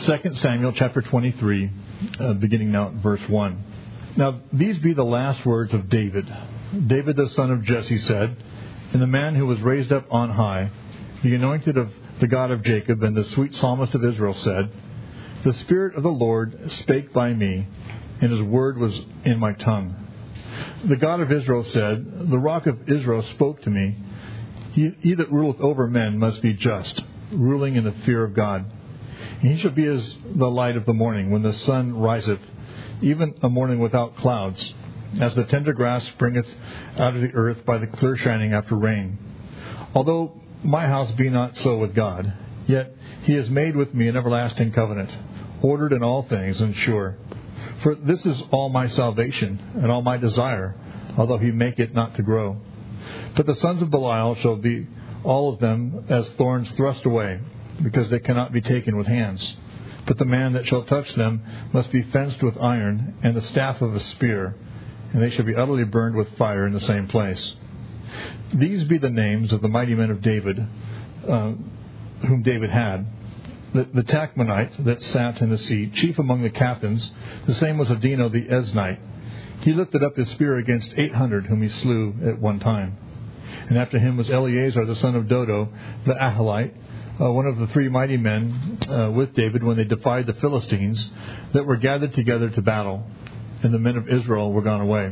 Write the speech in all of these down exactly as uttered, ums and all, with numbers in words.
Second Samuel chapter twenty-three, uh, beginning now at verse one. Now these be the last words of David. David the son of Jesse said, and the man who was raised up on high, the anointed of the God of Jacob, and the sweet psalmist of Israel said, the Spirit of the Lord spake by me, and his word was in my tongue. The God of Israel said, the rock of Israel spoke to me, he, he that ruleth over men must be just, ruling in the fear of God. And he shall be as the light of the morning, when the sun riseth, even a morning without clouds, as the tender grass springeth out of the earth by the clear shining after rain. Although my house be not so with God, yet he has made with me an everlasting covenant, ordered in all things and sure. For this is all my salvation and all my desire, although he make it not to grow. But the sons of Belial shall be all of them as thorns thrust away, because they cannot be taken with hands. But the man that shall touch them must be fenced with iron and the staff of a spear, and they shall be utterly burned with fire in the same place. These be the names of the mighty men of David, uh, whom David had. The, the Tachmonite that sat in the seat, chief among the captains, the same was Adino the Eznite. He lifted up his spear against eight hundred, whom he slew at one time. And after him was Eleazar the son of Dodo, the Ahalite, uh, one of the three mighty men uh, with David when they defied the Philistines that were gathered together to battle, and the men of Israel were gone away.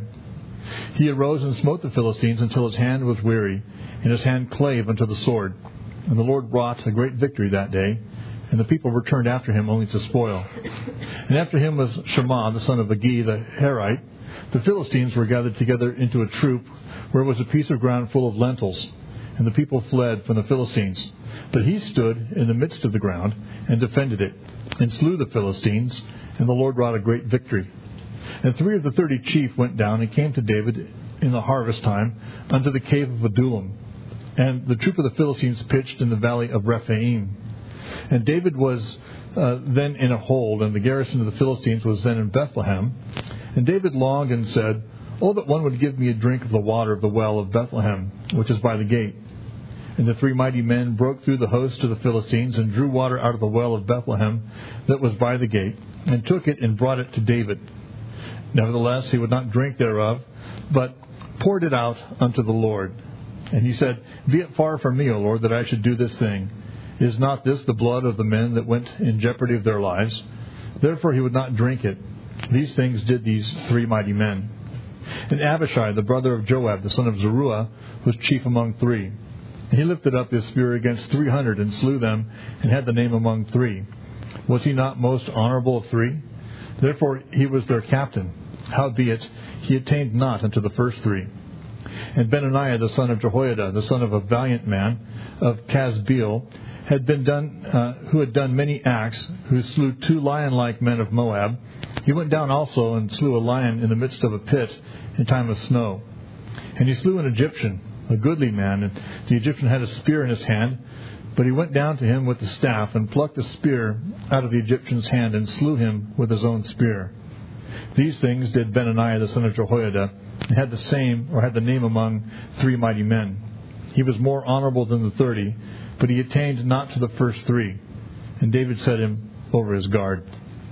He arose and smote the Philistines until his hand was weary, and his hand clave unto the sword. And the Lord wrought a great victory that day, and the people returned after him only to spoil. And after him was Shammah the son of Agi the Herite. The Philistines were gathered together into a troop, where was a piece of ground full of lentils, and the people fled from the Philistines. But he stood in the midst of the ground, and defended it, and slew the Philistines, and the Lord wrought a great victory. And three of the thirty chief went down and came to David in the harvest time unto the cave of Adullam. And the troop of the Philistines pitched in the valley of Rephaim. And David was uh, then in a hold, and the garrison of the Philistines was then in Bethlehem. And David longed and said, oh, that one would give me a drink of the water of the well of Bethlehem, which is by the gate. And the three mighty men broke through the host of the Philistines, and drew water out of the well of Bethlehem that was by the gate, and took it and brought it to David. Nevertheless, he would not drink thereof, but poured it out unto the Lord. And he said, be it far from me, O Lord, that I should do this thing. Is not this the blood of the men that went in jeopardy of their lives? Therefore he would not drink it. These things did these three mighty men. And Abishai, the brother of Joab, the son of Zeruiah, was chief among three. And he lifted up his spear against three hundred, and slew them, and had the name among three. Was he not most honorable of three? Therefore he was their captain. Howbeit he attained not unto the first three. And Benaniah, the son of Jehoiada, the son of a valiant man of Casbeel, had been done, uh, who had done many acts, who slew two lion-like men of Moab. He went down also and slew a lion in the midst of a pit in time of snow. And he slew an Egyptian, a goodly man, and the Egyptian had a spear in his hand. But he went down to him with the staff, and plucked the spear out of the Egyptian's hand, and slew him with his own spear. These things did Benaniah the son of Jehoiada, and had the same, or had the name among three mighty men. He was more honorable than the thirty, but he attained not to the first three. And David set him over his guard.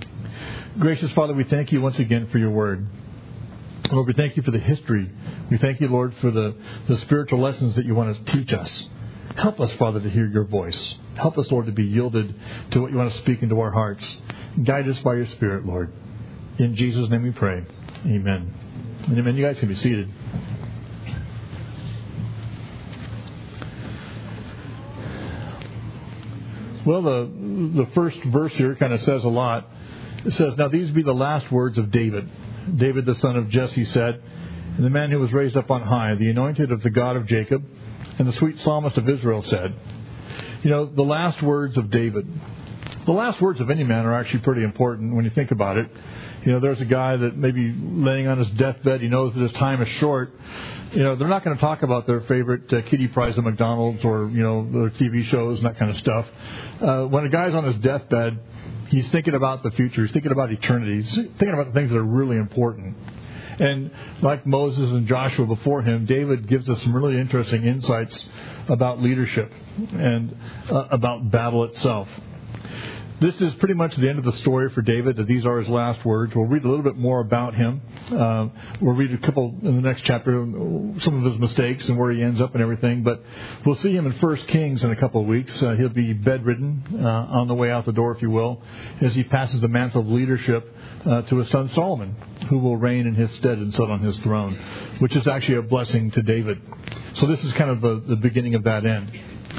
Gracious Father, we thank you once again for your word. Lord, we thank you for the history. We thank you, Lord, for the, the spiritual lessons that you want to teach us. Help us, Father, to hear your voice. Help us, Lord, to be yielded to what you want to speak into our hearts. Guide us by your Spirit, Lord. In Jesus' name we pray. Amen. And amen. You guys can be seated. Well, the the first verse here kind of says a lot. It says, now these be the last words of David. David, the son of Jesse, said, and the man who was raised up on high, the anointed of the God of Jacob, and the sweet psalmist of Israel said. You know, the last words of David. The last words of any man are actually pretty important when you think about it. You know, there's a guy that maybe laying on his deathbed, he knows that his time is short. You know, they're not going to talk about their favorite uh, kiddie prize at McDonald's or, you know, their T V shows and that kind of stuff. Uh, when a guy's on his deathbed, he's thinking about the future. He's thinking about eternity. He's thinking about the things that are really important. And like Moses and Joshua before him, David gives us some really interesting insights about leadership and uh, about battle itself. this is pretty much the end of the story for David, that these are his last words. We'll read a little bit more about him. Uh, we'll read a couple in the next chapter, some of his mistakes and where he ends up and everything. But we'll see him in First Kings in a couple of weeks. Uh, he'll be bedridden uh, on the way out the door, if you will, as he passes the mantle of leadership uh, to his son Solomon, who will reign in his stead and sit on his throne, which is actually a blessing to David. So this is kind of the, the beginning of that end.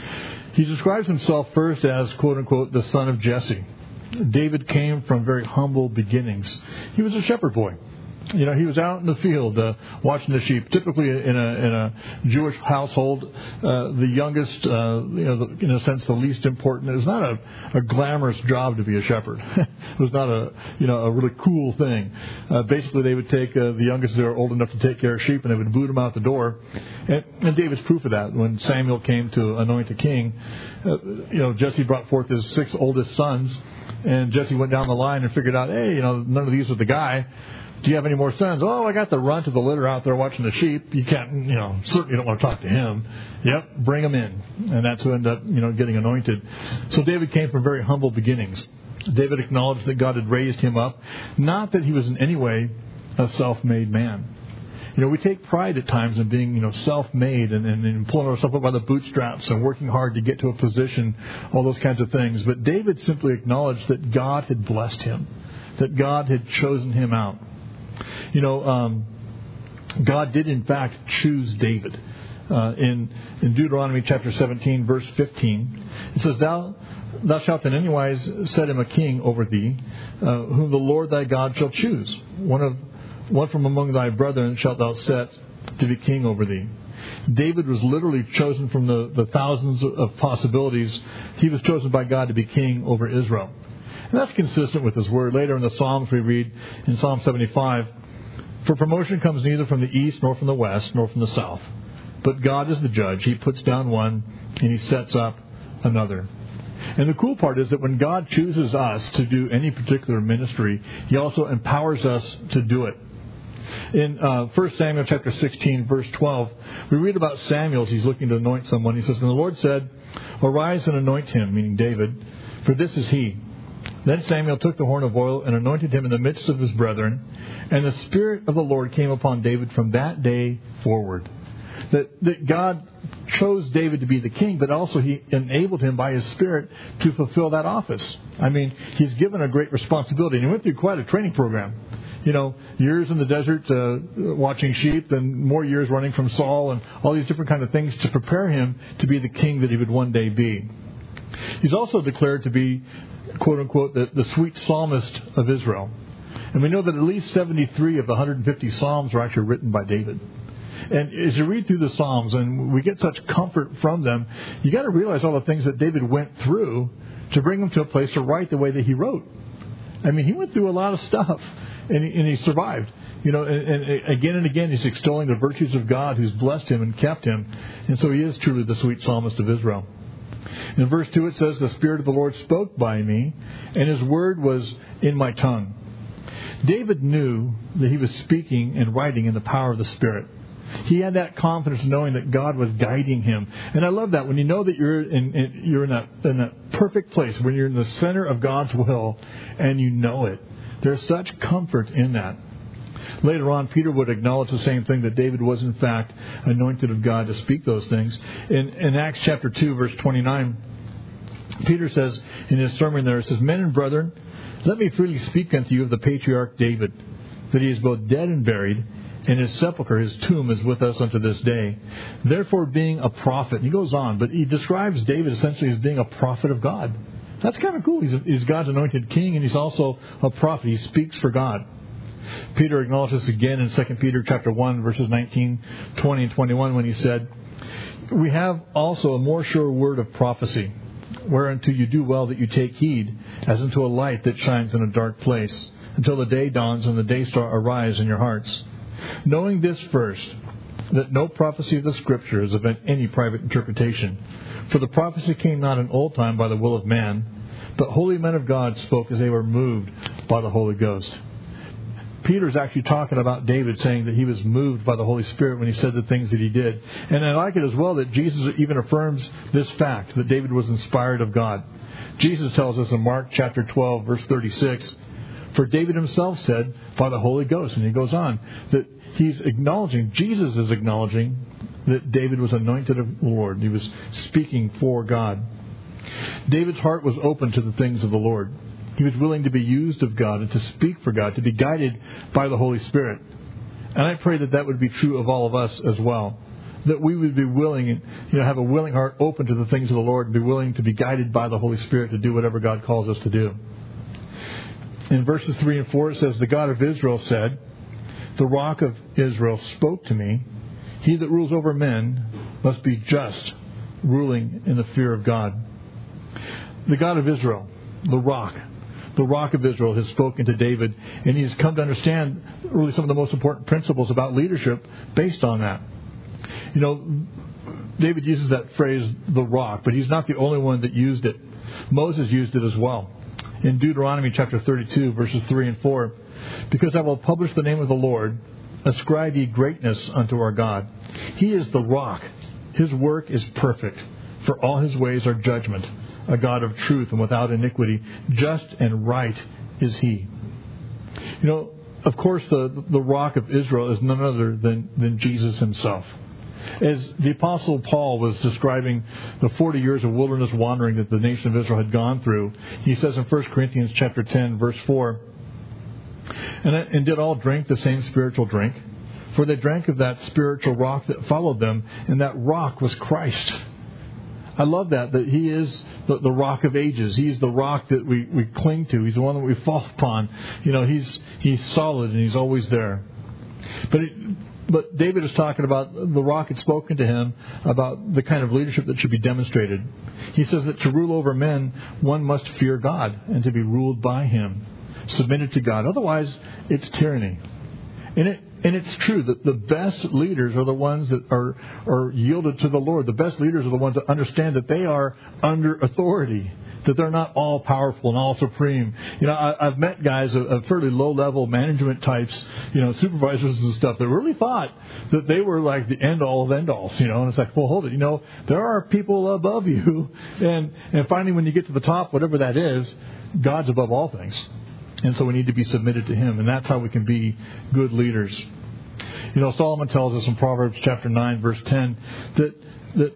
He describes himself first as, quote-unquote, the son of Jesse. David came from very humble beginnings. He was a shepherd boy. You know, he was out in the field uh, watching the sheep. Typically, in a in a Jewish household, uh, the youngest, uh, you know, the, in a sense, the least important. It was not a, a glamorous job to be a shepherd. It was not a you know a really cool thing. Uh, basically, they would take uh, the youngest that were old enough to take care of sheep, and they would boot them out the door. And, and David's proof of that. When Samuel came to anoint a king, uh, you know, Jesse brought forth his six oldest sons, and Jesse went down the line and figured out, hey, you know, none of these are the guy. Do you have any more sons? Oh, I got the runt of the litter out there watching the sheep. You can't, you know, certainly don't want to talk to him. Yep, bring him in. And that's who ended up, you know, getting anointed. So David came from very humble beginnings. David acknowledged that God had raised him up, not that he was in any way a self-made man. You know, we take pride at times in being, you know, self-made and, and, and pulling ourselves up by the bootstraps and working hard to get to a position, all those kinds of things. But David simply acknowledged that God had blessed him, that God had chosen him out. You know, um, God did in fact choose David. Uh, in in Deuteronomy chapter seventeen, verse fifteen, it says, "Thou thou shalt in any wise set him a king over thee, uh, whom the Lord thy God shall choose. One of one from among thy brethren shalt thou set to be king over thee." David was literally chosen from the, the thousands of possibilities. He was chosen by God to be king over Israel. And that's consistent with his word. Later in the Psalms we read in Psalm seventy-five, "For promotion comes neither from the east nor from the west nor from the south. But God is the judge. He puts down one and he sets up another." And the cool part is that when God chooses us to do any particular ministry, he also empowers us to do it. In uh, First Samuel chapter sixteen, verse twelve, we read about Samuel as he's looking to anoint someone. He says, "And the Lord said, Arise and anoint him," meaning David, "for this is he." Then Samuel took the horn of oil and anointed him in the midst of his brethren. And the Spirit of the Lord came upon David from that day forward. That, that God chose David to be the king, but also he enabled him by his Spirit to fulfill that office. I mean, he's given a great responsibility. And he went through quite a training program. You know, years in the desert uh, watching sheep, then more years running from Saul and all these different kind of things to prepare him to be the king that he would one day be. He's also declared to be, quote-unquote, the, the sweet psalmist of Israel. And we know that at least seventy-three of the one hundred fifty psalms were actually written by David. And as you read through the psalms, and we get such comfort from them, you got to realize all the things that David went through to bring him to a place to write the way that he wrote. I mean, he went through a lot of stuff, and he, and he survived. You know, and, and again and again he's extolling the virtues of God who's blessed him and kept him. And so he is truly the sweet psalmist of Israel. In verse two it says, "The Spirit of the Lord spoke by me, and his word was in my tongue." David knew that he was speaking and writing in the power of the Spirit. He had that confidence knowing that God was guiding him. And I love that when you know that you're in, in you're in that in that perfect place, when you're in the center of God's will and you know it. There's such comfort in that. Later on, Peter would acknowledge the same thing, that David was in fact anointed of God to speak those things. In, in Acts chapter two, verse twenty-nine, Peter says in his sermon there, it says, "Men and brethren, let me freely speak unto you of the patriarch David, that he is both dead and buried, and his sepulchre, his tomb, is with us unto this day. Therefore, being a prophet," and he goes on, but he describes David essentially as being a prophet of God. That's kind of cool. He's, a, he's God's anointed king, and he's also a prophet. He speaks for God. Peter acknowledges again in Second Peter chapter one, verses nineteen, twenty, and twenty-one, when he said, "We have also a more sure word of prophecy, whereunto you do well that you take heed, as unto a light that shines in a dark place, until the day dawns and the day star arise in your hearts. Knowing this first, that no prophecy of the Scripture is of any private interpretation. For the prophecy came not in old time by the will of man, but holy men of God spoke as they were moved by the Holy Ghost." Peter's actually talking about David, saying that he was moved by the Holy Spirit when he said the things that he did. And I like it as well that Jesus even affirms this fact, that David was inspired of God. Jesus tells us in Mark chapter twelve, verse thirty-six, for David himself said, by the Holy Ghost, and he goes on, that he's acknowledging, Jesus is acknowledging that David was anointed of the Lord. He was speaking for God. David's heart was open to the things of the Lord. He was willing to be used of God and to speak for God, to be guided by the Holy Spirit. And I pray that that would be true of all of us as well. That we would be willing, you know, have a willing heart open to the things of the Lord and be willing to be guided by the Holy Spirit to do whatever God calls us to do. In verses three and four it says, the God of Israel said, the rock of Israel spoke to me. He that rules over men must be just, ruling in the fear of God. The God of Israel, the rock, the rock of Israel has spoken to David, and he's come to understand really some of the most important principles about leadership based on that. You know, David uses that phrase, the rock, but he's not the only one that used it. Moses used it as well. In Deuteronomy chapter thirty-two, verses three and four, because I will publish the name of the Lord, ascribe ye greatness unto our God. He is the rock. His work is perfect, for all his ways are judgment. A God of truth and without iniquity, just and right is he. You know, of course, the, the rock of Israel is none other than, than Jesus himself. As the Apostle Paul was describing the forty years of wilderness wandering that the nation of Israel had gone through, he says in First Corinthians chapter ten, verse four, and, and did all drink the same spiritual drink? For they drank of that spiritual rock that followed them, and that rock was Christ. I love that, that he is the, the rock of ages. He's the rock that we, we cling to. He's the one that we fall upon. You know, he's he's solid and he's always there. But it, but David is talking about the rock had spoken to him about the kind of leadership that should be demonstrated. He says that to rule over men, one must fear God and to be ruled by him, submitted to God. Otherwise, it's tyranny. And it And it's true that the best leaders are the ones that are, are yielded to the Lord. The best leaders are the ones that understand that they are under authority, that they're not all powerful and all supreme. You know, I, I've met guys of, of fairly low-level management types, you know, supervisors and stuff, that really thought that they were like the end-all of end-alls, you know. And it's like, well, hold it. You know, there are people above you. And, and finally, when you get to the top, whatever that is, God's above all things. And so we need to be submitted to him. And that's how we can be good leaders. You know, Solomon tells us in Proverbs chapter nine, verse ten, that, that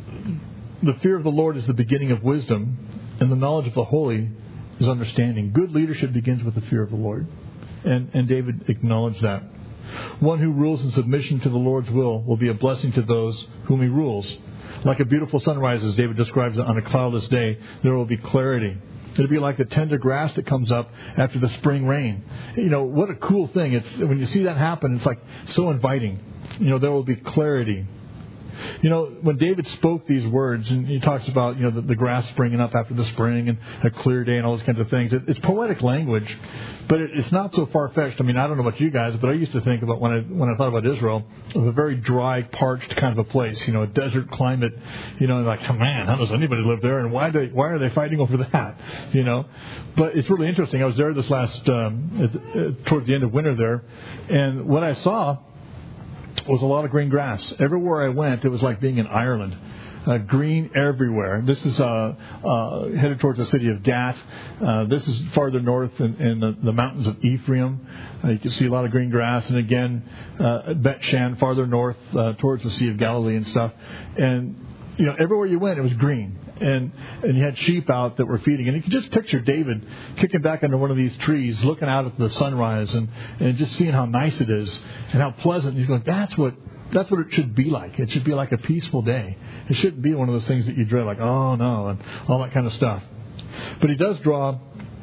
the fear of the Lord is the beginning of wisdom, and the knowledge of the holy is understanding. Good leadership begins with the fear of the Lord. And, and David acknowledged that. One who rules in submission to the Lord's will will be a blessing to those whom he rules. Like a beautiful sunrise, as David describes it, on a cloudless day, there will be clarity. It'll be like the tender grass that comes up after the spring rain. You know, what a cool thing. It's when you see that happen, it's like so inviting. You know, there will be clarity. You know, when David spoke these words, and he talks about, you know, the, the grass springing up after the spring and a clear day and all those kinds of things, it, it's poetic language, but it, it's not so far-fetched. I mean, I don't know about you guys, but I used to think about when I when I thought about Israel, of a very dry, parched kind of a place, you know, a desert climate, you know, like, oh, man, how does anybody live there, and why do they, why are they fighting over that, you know? But it's really interesting. I was there this last, um, towards the end of winter there, and what I saw was a lot of green grass. Everywhere I went, it was like being in Ireland. Uh, green everywhere. This is uh, uh, headed towards the city of Gat. Uh, this is farther north in, in the, the mountains of Ephraim. Uh, you can see a lot of green grass. And again, uh, Bet Shan, farther north uh, towards the Sea of Galilee and stuff. And, you know, everywhere you went, it was green. And and you had sheep out that were feeding. And you could just picture David kicking back under one of these trees, looking out at the sunrise and, and just seeing how nice it is and how pleasant. He's going, that's what that's what it should be like. It should be like a peaceful day. It shouldn't be one of those things that you dread, like, oh, no, and all that kind of stuff. But he does draw,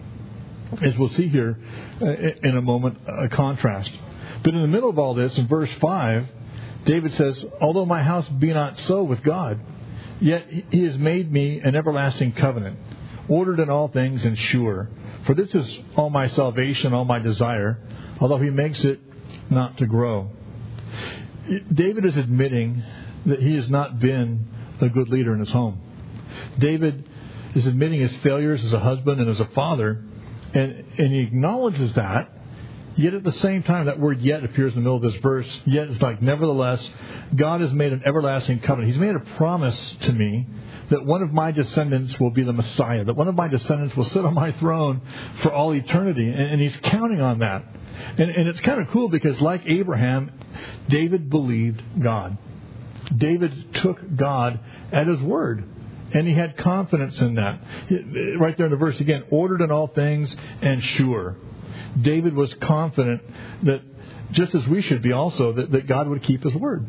as we'll see here in a moment, a contrast. But in the middle of all this, in verse five, David says, although my house be not so with God, yet he has made me an everlasting covenant, ordered in all things and sure. For this is all my salvation, all my desire, although he makes it not to grow. David is admitting that he has not been a good leader in his home. David is admitting his failures as a husband and as a father, and, and he acknowledges that, Yet at the same time, that word yet appears in the middle of this verse. Yet it's like, nevertheless, God has made an everlasting covenant. He's made a promise to me that one of my descendants will be the Messiah, that one of my descendants will sit on my throne for all eternity. And, and he's counting on that. And, and it's kind of cool because, like Abraham, David believed God. David took God at his word. And he had confidence in that. Right there in the verse again, ordered in all things and sure. David was confident that, just as we should be also, that, that God would keep his word.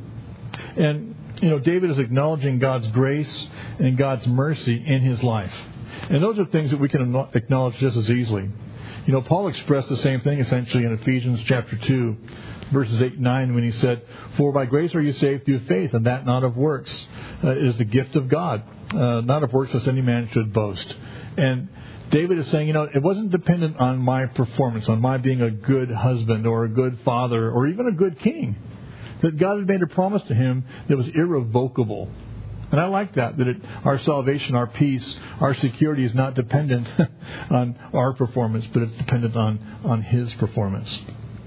And, you know, David is acknowledging God's grace and God's mercy in his life. And those are things that we can acknowledge just as easily. You know, Paul expressed the same thing essentially in Ephesians chapter two, verses eight and nine, when he said, "For by grace are you saved through faith, and that not of works. Uh, it is the gift of God, uh, not of works, lest any man should boast." And David is saying, you know, it wasn't dependent on my performance, on my being a good husband or a good father or even a good king. That God had made a promise to him that was irrevocable. And I like that, that it, our salvation, our peace, our security is not dependent on our performance, but it's dependent on, on his performance.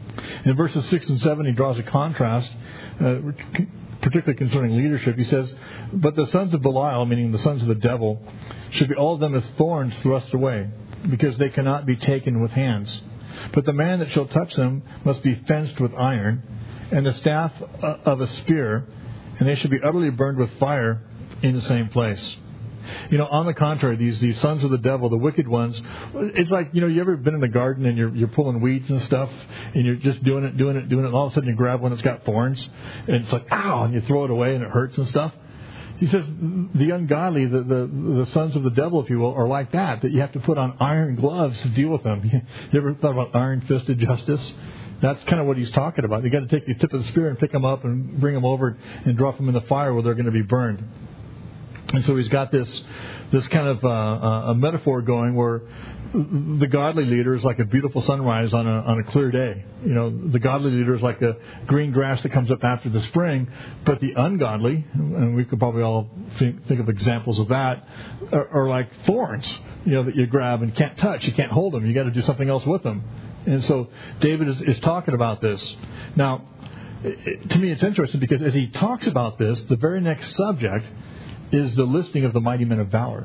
In verses six and seven, he draws a contrast, uh, particularly concerning leadership. He says, "But the sons of Belial," meaning the sons of the devil, "should be all of them as thorns thrust away, because they cannot be taken with hands. But the man that shall touch them must be fenced with iron, and the staff of a spear, and they should be utterly burned with fire in the same place." You know, on the contrary, these these sons of the devil, the wicked ones, it's like, you know, you ever been in the garden and you're you're pulling weeds and stuff, and you're just doing it, doing it, doing it, and all of a sudden you grab one that's got thorns, and it's like, ow, and you throw it away and it hurts and stuff. He says the ungodly, the, the the sons of the devil, if you will, are like that, that you have to put on iron gloves to deal with them. You ever thought about iron-fisted justice? That's kind of what he's talking about. You got to take the tip of the spear and pick them up and bring them over and drop them in the fire where they're going to be burned. And so he's got this this kind of uh, uh, a metaphor going where the godly leader is like a beautiful sunrise on a on a clear day. You know, the godly leader is like a green grass that comes up after the spring, but the ungodly, and we could probably all think, think of examples of that, are, are like thorns, you know, that you grab and can't touch, you can't hold them, you got to do something else with them. And so David is, is talking about this. Now, it, to me it's interesting because as he talks about this, the very next subject is the listing of the mighty men of valor.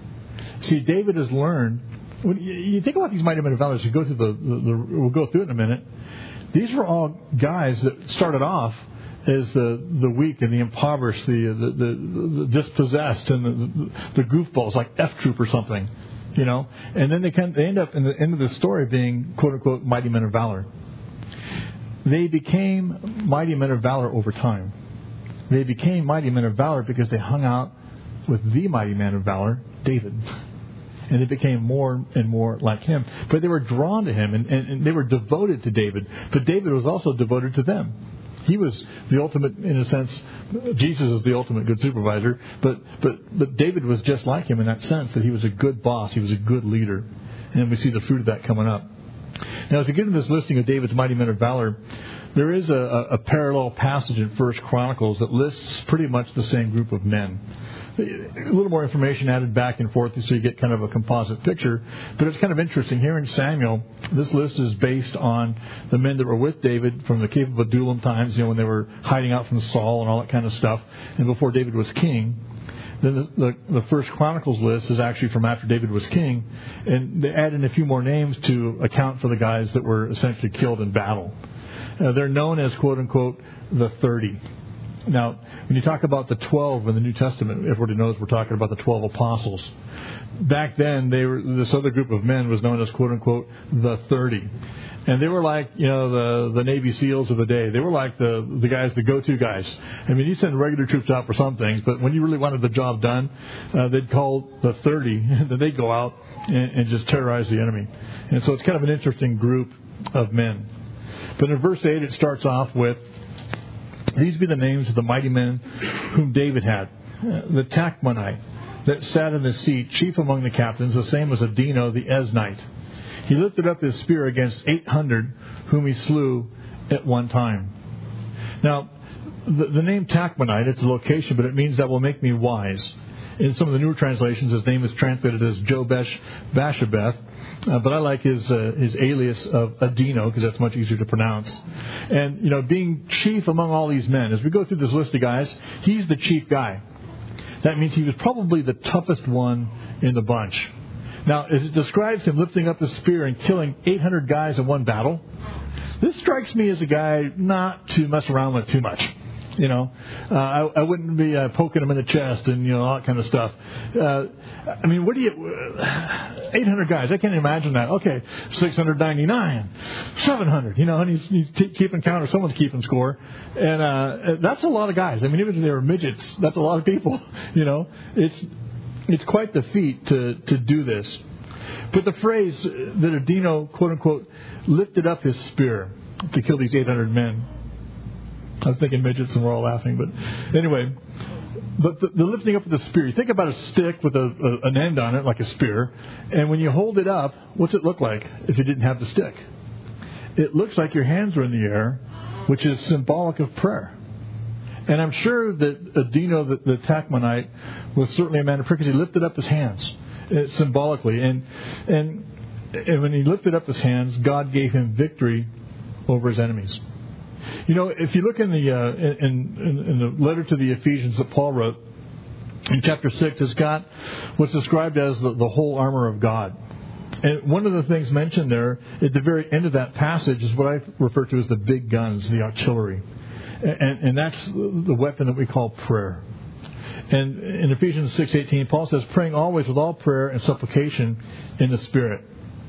See, David has learned, when you think about these mighty men of valor, as you go through the, the, the we'll go through it in a minute, these were all guys that started off as the, the weak and the impoverished, the, the, the, the dispossessed, and the, the, the goofballs, like F Troop or something, you know, and then they, can, they end up in the end of the story being, quote unquote, mighty men of valor. They became mighty men of valor over time. They became mighty men of valor because they hung out with the mighty man of valor, David. And they became more and more like him. But they were drawn to him, and, and, and they were devoted to David. But David was also devoted to them. He was the ultimate, in a sense, Jesus is the ultimate good supervisor. But, but, but David was just like him in that sense, that he was a good boss. He was a good leader. And we see the fruit of that coming up. Now, as we get into this listing of David's mighty men of valor, there is a, a parallel passage in First Chronicles that lists pretty much the same group of men. A little more information added back and forth so you get kind of a composite picture. But it's kind of interesting. Here in Samuel, this list is based on the men that were with David from the Cave of Adullam times, you know, when they were hiding out from Saul and all that kind of stuff, and before David was king. Then the, the, the First Chronicles list is actually from after David was king, and they add in a few more names to account for the guys that were essentially killed in battle. Uh, they're known as, quote unquote, the thirty. Now, when you talk about the twelve in the New Testament, everybody knows we're talking about the twelve apostles. Back then, they were this other group of men was known as, quote unquote, the thirty. And they were like, you know, the, the Navy SEALs of the day. They were like the, the guys, the go-to guys. I mean, you send regular troops out for some things, but when you really wanted the job done, uh, they'd call the thirty, then they'd go out and, and just terrorize the enemy. And so it's kind of an interesting group of men. But in verse eight, it starts off with, "These be the names of the mighty men whom David had. The Tachmonite that sat in the seat, chief among the captains, the same as Adino the Eznite. He lifted up his spear against eight hundred, whom he slew at one time." Now, the, the name Tachmonite, it's a location, but it means that will make me wise. In some of the newer translations, his name is translated as Jobesh Bashabeth, Uh, but I like his uh, his alias of Adino because that's much easier to pronounce. And, you know, being chief among all these men, as we go through this list of guys, he's the chief guy. That means he was probably the toughest one in the bunch. Now, as it describes him lifting up the spear and killing eight hundred guys in one battle, this strikes me as a guy not to mess around with too much. You know, uh, I, I wouldn't be uh, poking him in the chest and, you know, all that kind of stuff. Uh, I mean, what do you... eight hundred guys, I can't imagine that. Okay, six hundred ninety-nine, seven hundred, you know, and he's, he's t- keeping count or someone's keeping score. And uh, that's a lot of guys. I mean, even if they were midgets, that's a lot of people, you know. It's it's quite the feat to, to do this. But the phrase that Adino, quote-unquote, lifted up his spear to kill these eight hundred men. I was thinking midgets and we're all laughing, but anyway. But the, the lifting up of the spear, you think about a stick with a, a, an end on it, like a spear, and when you hold it up, what's it look like if you didn't have the stick? It looks like your hands are in the air, which is symbolic of prayer. And I'm sure that Adino, the, the Tachmonite, was certainly a man of prayer because he lifted up his hands uh, symbolically. And, and, and when he lifted up his hands, God gave him victory over his enemies. You know, if you look in the uh, in, in, in the letter to the Ephesians that Paul wrote, in chapter six, it's got what's described as the, the whole armor of God. And one of the things mentioned there at the very end of that passage is what I refer to as the big guns, the artillery. And, and that's the weapon that we call prayer. And in Ephesians six eighteen, Paul says, praying always with all prayer and supplication in the Spirit.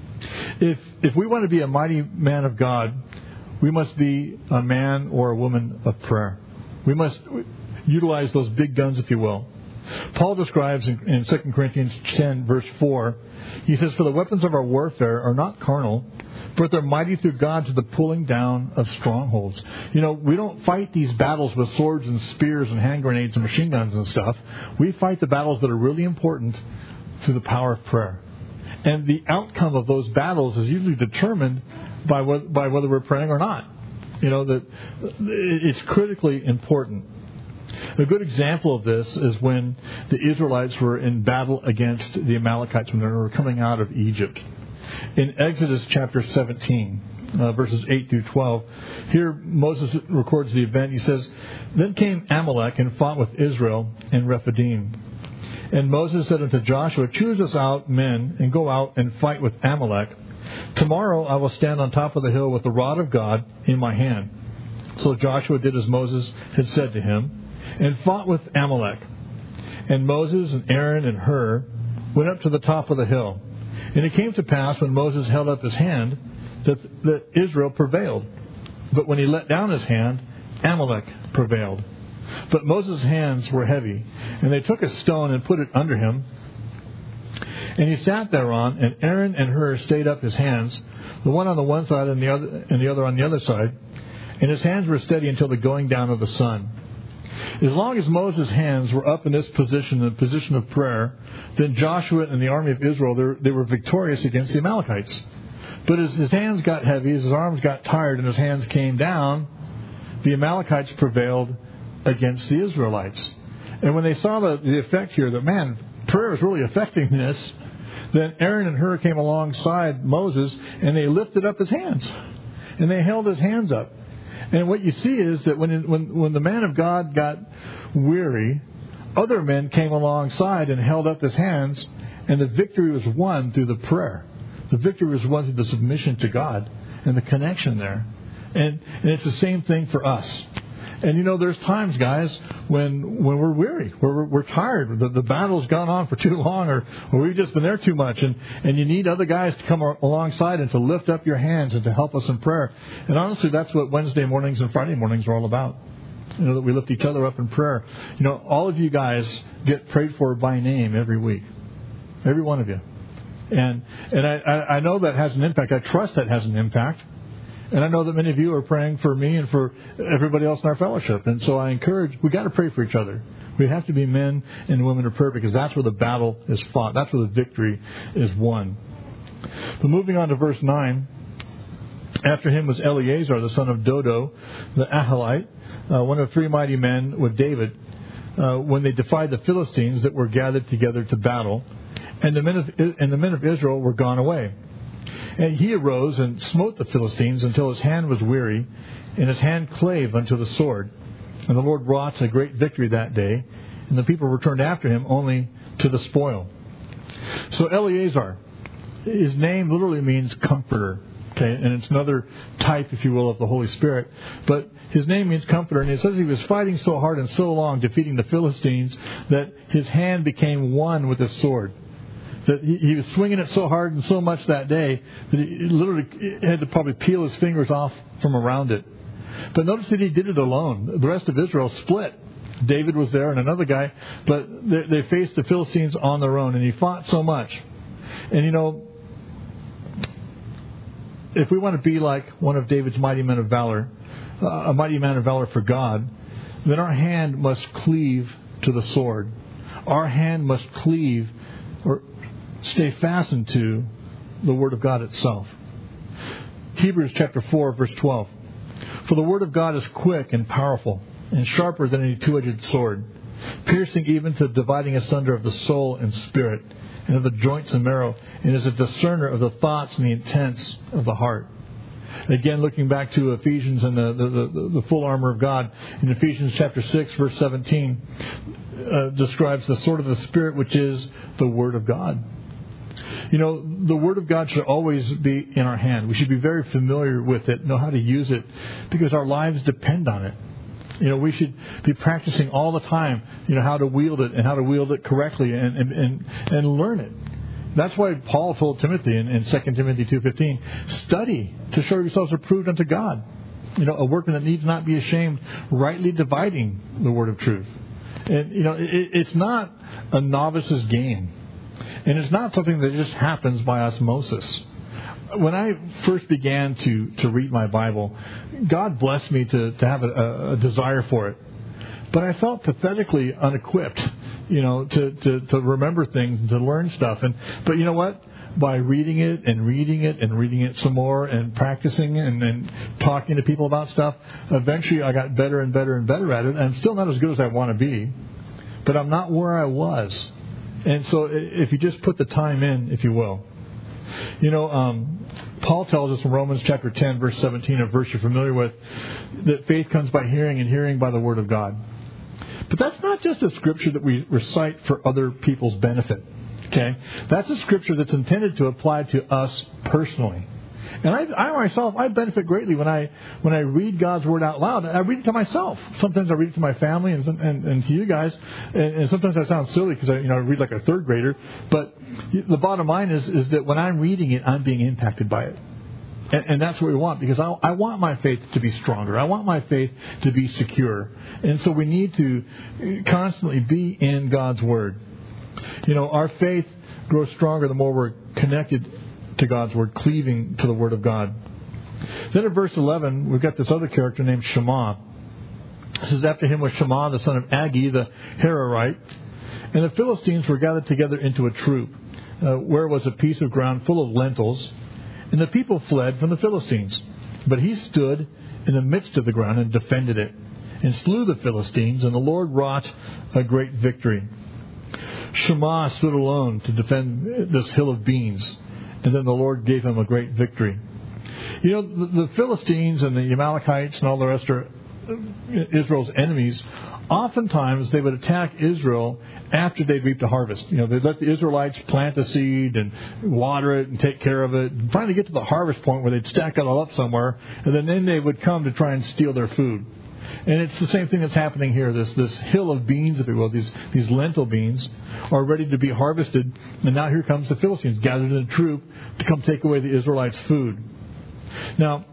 If if we want to be a mighty man of God, we must be a man or a woman of prayer. We must utilize those big guns, if you will. Paul describes in, in Second Corinthians ten, verse four, he says, for the weapons of our warfare are not carnal, but they're mighty through God to the pulling down of strongholds. You know, we don't fight these battles with swords and spears and hand grenades and machine guns and stuff. We fight the battles that are really important through the power of prayer. And the outcome of those battles is usually determined by what, by whether we're praying or not. You know, that it's critically important. A good example of this is when the Israelites were in battle against the Amalekites when they were coming out of Egypt. In Exodus chapter seventeen, uh, verses eight through twelve, here Moses records the event. He says, then came Amalek and fought with Israel in Rephidim. And Moses said unto Joshua, choose us out men and go out and fight with Amalek. Tomorrow I will stand on top of the hill with the rod of God in my hand. So Joshua did as Moses had said to him, and fought with Amalek. And Moses and Aaron and Hur went up to the top of the hill. And it came to pass when Moses held up his hand that, that Israel prevailed. But when he let down his hand, Amalek prevailed. But Moses' hands were heavy, and they took a stone and put it under him. And he sat thereon, and Aaron and Hur stayed up his hands, the one on the one side and the other, and the other on the other side. And his hands were steady until the going down of the sun. As long as Moses' hands were up in this position, the position of prayer, then Joshua and the army of Israel, they were victorious against the Amalekites. But as his hands got heavy, as his arms got tired, and his hands came down, the Amalekites prevailed against the Israelites. And when they saw the, the effect here, that, man, prayer is really affecting this, then Aaron and Hur came alongside Moses, and they lifted up his hands. And they held his hands up. And what you see is that when when when the man of God got weary, other men came alongside and held up his hands, and the victory was won through the prayer. The victory was won through the submission to God and the connection there. And, and it's the same thing for us. And, you know, there's times, guys, when when we're weary, where we're, we're tired, the, the battle's gone on for too long, or, or we've just been there too much, and, and you need other guys to come alongside and to lift up your hands and to help us in prayer. And honestly, that's what Wednesday mornings and Friday mornings are all about. You know, that we lift each other up in prayer. You know, all of you guys get prayed for by name every week. Every one of you. And and I, I know that has an impact. I trust that has an impact. And I know that many of you are praying for me and for everybody else in our fellowship. And so I encourage, we got to pray for each other. We have to be men and women of prayer, because that's where the battle is fought. That's where the victory is won. But moving on to verse nine. After him was Eleazar, the son of Dodo, the Ahalite, uh, one of three mighty men with David, uh, when they defied the Philistines that were gathered together to battle. And the men of, and the men of Israel were gone away. And he arose and smote the Philistines until his hand was weary, and his hand clave unto the sword. And the Lord wrought a great victory that day, and the people returned after him only to the spoil. So Eleazar, his name literally means comforter. Okay, and it's another type, if you will, of the Holy Spirit. But his name means comforter, and it says he was fighting so hard and so long, defeating the Philistines, that his hand became one with the sword. That he, he was swinging it so hard and so much that day that he literally had to probably peel his fingers off from around it. But notice that he did it alone. The rest of Israel split. David was there and another guy, but they, they faced the Philistines on their own, and he fought so much. And you know, if we want to be like one of David's mighty men of valor, uh, a mighty man of valor for God, then our hand must cleave to the sword. Our hand must cleave or stay fastened to the Word of God itself. Hebrews chapter four, verse twelve. For the Word of God is quick and powerful, and sharper than any two-edged sword, piercing even to dividing asunder of the soul and spirit, and of the joints and marrow, and is a discerner of the thoughts and the intents of the heart. Again, looking back to Ephesians and the, the, the, the full armor of God, in Ephesians chapter six, verse seventeen, uh, describes the sword of the Spirit, which is the Word of God. You know, the Word of God should always be in our hand. We should be very familiar with it, know how to use it, because our lives depend on it. You know, we should be practicing all the time, you know, how to wield it and how to wield it correctly and and, and, and learn it. That's why Paul told Timothy in, in Second Timothy two fifteen, study to show yourselves approved unto God. You know, a workman that needs not be ashamed, rightly dividing the word of truth. And, you know, it, it's not a novice's game. And it's not something that just happens by osmosis. When I first began to, to read my Bible, God blessed me to, to have a, a desire for it. But I felt pathetically unequipped, you know, to, to, to remember things and to learn stuff. And but you know what? By reading it and reading it and reading it some more and practicing and, and talking to people about stuff, eventually I got better and better and better at it. And I'm still not as good as I want to be, but I'm not where I was. And so if you just put the time in, if you will. You know, um, Paul tells us in Romans chapter ten, verse seventeen, a verse you're familiar with, that faith comes by hearing and hearing by the Word of God. But that's not just a scripture that we recite for other people's benefit. Okay? That's a scripture that's intended to apply to us personally. And I, I myself, I benefit greatly when I when I read God's Word out loud. I read it to myself. Sometimes I read it to my family and and, and to you guys. And, and sometimes I sound silly because I you know I read like a third grader. But the bottom line is is that when I'm reading it, I'm being impacted by it. And, and that's what we want, because I, I want my faith to be stronger. I want my faith to be secure. And so we need to constantly be in God's Word. You know, our faith grows stronger the more we're connected to God's Word, cleaving to the Word of God. Then in verse eleven, we've got this other character named Shammah. It says, after him was Shammah, the son of Agi, the Hararite. And the Philistines were gathered together into a troop, uh, where was a piece of ground full of lentils. And the people fled from the Philistines. But he stood in the midst of the ground and defended it, and slew the Philistines, and the Lord wrought a great victory. Shammah stood alone to defend this hill of beans, and then the Lord gave him a great victory. You know, the, the Philistines and the Amalekites and all the rest are Israel's enemies. Oftentimes they would attack Israel after they'd reaped a harvest. You know, they'd let the Israelites plant the seed and water it and take care of it, and finally get to the harvest point where they'd stack it all up somewhere, and then, then they would come to try and steal their food. And it's the same thing that's happening here. This this hill of beans, if you will, these these lentil beans are ready to be harvested, and now here comes the Philistines gathered in a troop to come take away the Israelites' food. Now,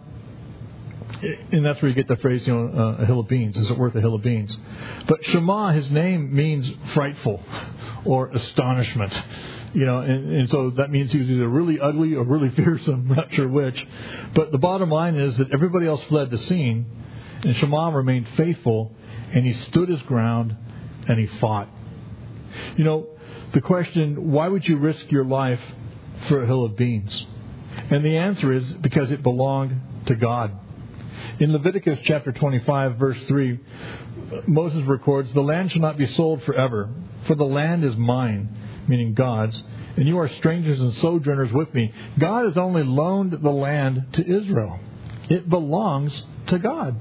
and that's where you get the phrase, you know, uh, a hill of beans. Is it worth a hill of beans? But Shammah, his name means frightful or astonishment. You know, and, and so that means he was either really ugly or really fearsome. I'm not sure which. But the bottom line is that everybody else fled the scene, and Shammah remained faithful, and he stood his ground, and he fought. You know, the question, why would you risk your life for a hill of beans? And the answer is because it belonged to God. In Leviticus chapter twenty-five, verse three, Moses records, the land shall not be sold forever, for the land is mine, meaning God's, and you are strangers and sojourners with me. God has only loaned the land to Israel. It belongs to God.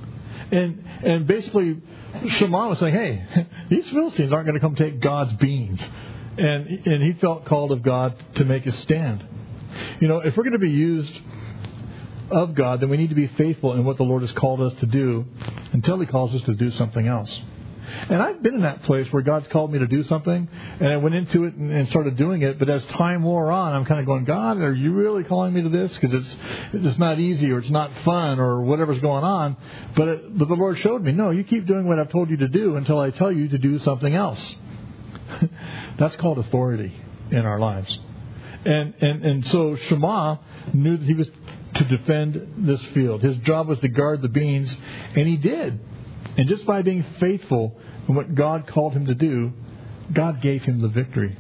And and basically, Shammah was saying, hey, these Philistines aren't going to come take God's beans. And, and he felt called of God to make a stand. You know, if we're going to be used of God, then we need to be faithful in what the Lord has called us to do until He calls us to do something else. And I've been in that place where God's called me to do something, and I went into it and, and started doing it. But as time wore on, I'm kind of going, God, are you really calling me to this? Because it's it's not easy, or it's not fun, or whatever's going on. But it, but the Lord showed me, no, you keep doing what I've told you to do until I tell you to do something else. That's called authority in our lives. And, and and so Shammah knew that he was to defend this field. His job was to guard the beans, and he did. And just by being faithful in what God called him to do, God gave him the victory.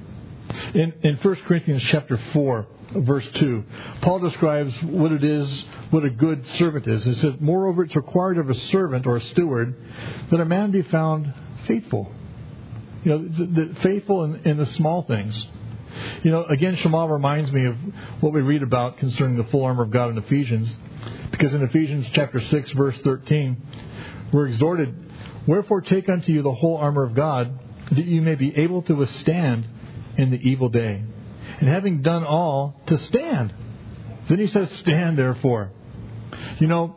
In in First Corinthians chapter four, verse two, Paul describes what it is, what a good servant is. He says, moreover, it's required of a servant or a steward that a man be found faithful. You know, the, faithful in, in the small things. You know, again, Shammah reminds me of what we read about concerning the full armor of God in Ephesians. Because in Ephesians chapter six, verse thirteen, we're exhorted, wherefore take unto you the whole armor of God, that you may be able to withstand in the evil day. And having done all, to stand. Then he says, stand therefore. You know,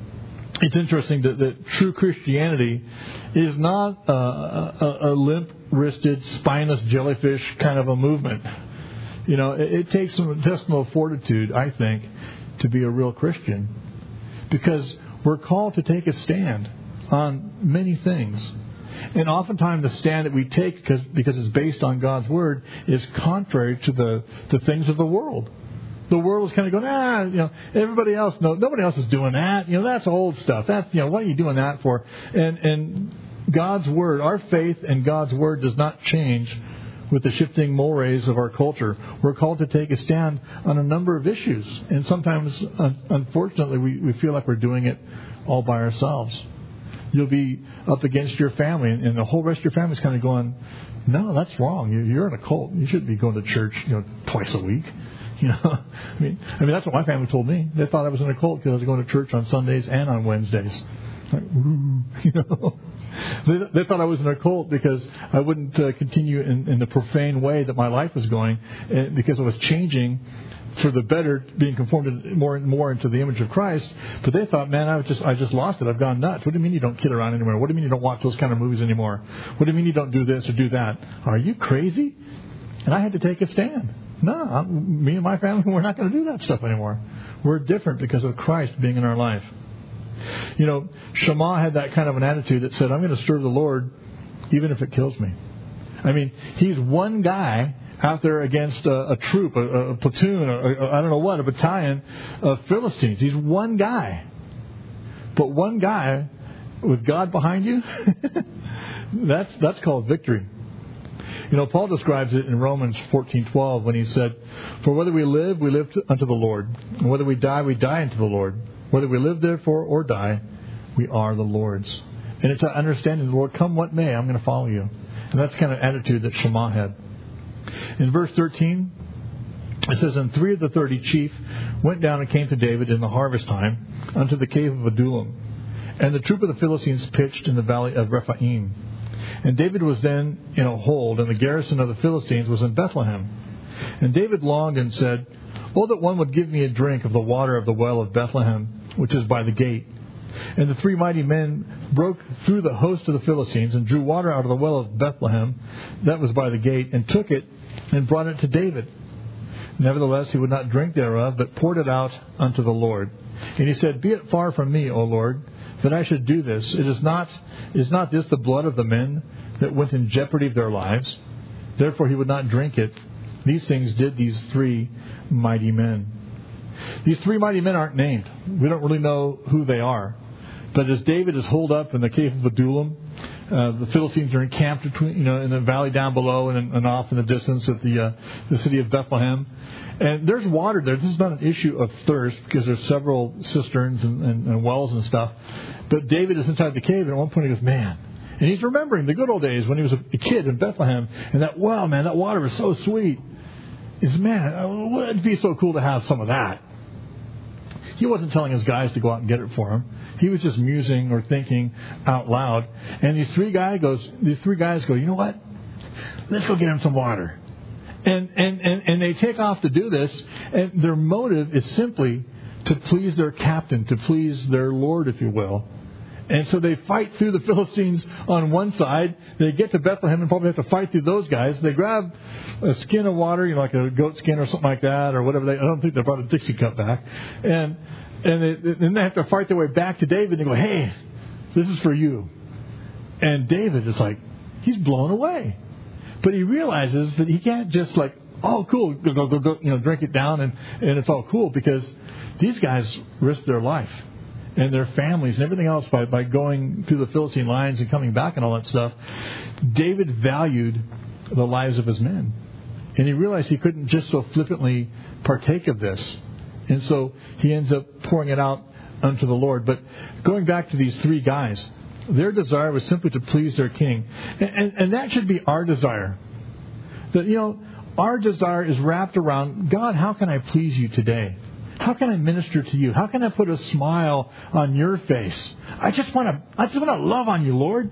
it's interesting that, that true Christianity is not a, a, a limp-wristed, spineless jellyfish kind of a movement. You know, it, it takes some intestinal fortitude, I think, to be a real Christian. Because we're called to take a stand on many things. And oftentimes the stand that we take, because, because it's based on God's Word, is contrary to the, the things of the world. The world is kind of going, ah, you know, everybody else, no, nobody else is doing that. You know, that's old stuff. That's, you know, what are you doing that for? And and God's Word, our faith in God's Word does not change with the shifting mores of our culture. We're called to take a stand on a number of issues. And sometimes, unfortunately, we, we feel like we're doing it all by ourselves. You'll be up against your family, and the whole rest of your family's kind of going, no, that's wrong. You're in a cult. You shouldn't be going to church, you know, twice a week. You know, I mean, I mean that's what my family told me. They thought I was in a cult because I was going to church on Sundays and on Wednesdays. Like, ooh, you know, they, they thought I was in a cult because I wouldn't uh, continue in, in the profane way that my life was going, uh, because I was changing for the better, being conformed more and more into the image of Christ. But they thought, man, I was just I just lost it. I've gone nuts. What do you mean you don't kid around anymore? What do you mean you don't watch those kind of movies anymore? What do you mean you don't do this or do that? Are you crazy? And I had to take a stand. No, I'm, me and my family, we're not going to do that stuff anymore. We're different because of Christ being in our life. You know, Shammah had that kind of an attitude that said, I'm going to serve the Lord even if it kills me. I mean, he's one guy out there against a, a troop, a, a platoon, a, a, I don't know what, a battalion of Philistines. He's one guy. But one guy with God behind you, that's that's called victory. You know, Paul describes it in Romans fourteen twelve when he said, for whether we live, we live unto the Lord. And whether we die, we die unto the Lord. Whether we live therefore or die, we are the Lord's. And it's an understanding of the Lord, come what may, I'm going to follow you. And that's the kind of attitude that Shammah had. In verse thirteen, it says, and three of the thirty chief went down and came to David in the harvest time unto the cave of Adullam. And the troop of the Philistines pitched in the valley of Rephaim. And David was then in a hold, and the garrison of the Philistines was in Bethlehem. And David longed and said, oh, that one would give me a drink of the water of the well of Bethlehem, which is by the gate. And the three mighty men broke through the host of the Philistines and drew water out of the well of Bethlehem, that was by the gate, and took it and brought it to David. Nevertheless, he would not drink thereof, but poured it out unto the Lord. And he said, be it far from me, O Lord, that I should do this. It is not, is not this the blood of the men that went in jeopardy of their lives? Therefore he would not drink it. These things did these three mighty men. These three mighty men aren't named. We don't really know who they are. But as David is holed up in the cave of Adullam, uh, the Philistines are encamped between, you know, in the valley down below and, and off in the distance at the uh, the city of Bethlehem. And there's water there. This is not an issue of thirst because there's several cisterns and, and, and wells and stuff. But David is inside the cave, and at one point he goes, man. And he's remembering the good old days when he was a kid in Bethlehem. And that, wow, man, that water was so sweet. He said, man, it'd be so cool to have some of that. He wasn't telling his guys to go out and get it for him. He was just musing or thinking out loud. And these three guys goes, these three guys go, you know what? Let's go get him some water. And, and, and, and they take off to do this. And their motive is simply to please their captain, to please their Lord, if you will. And so they fight through the Philistines on one side. They get to Bethlehem and probably have to fight through those guys. They grab a skin of water, you know, like a goat skin or something like that, or whatever. They, I don't think they brought a Dixie cup back. And and they, then they have to fight their way back to David. And they go, hey, this is for you. And David is like, he's blown away. But he realizes that he can't just like, oh, cool, go, go, go, go, you know, drink it down and, and it's all cool, because these guys risked their life and their families and everything else by, by going through the Philistine lines and coming back and all that stuff. David valued the lives of his men. And he realized he couldn't just so flippantly partake of this. And so he ends up pouring it out unto the Lord. But going back to these three guys, their desire was simply to please their king. And, and, and that should be our desire. That, you know, our desire is wrapped around, God, how can I please you today? How can I minister to you? How can I put a smile on your face? I just want to I just want to love on you, Lord.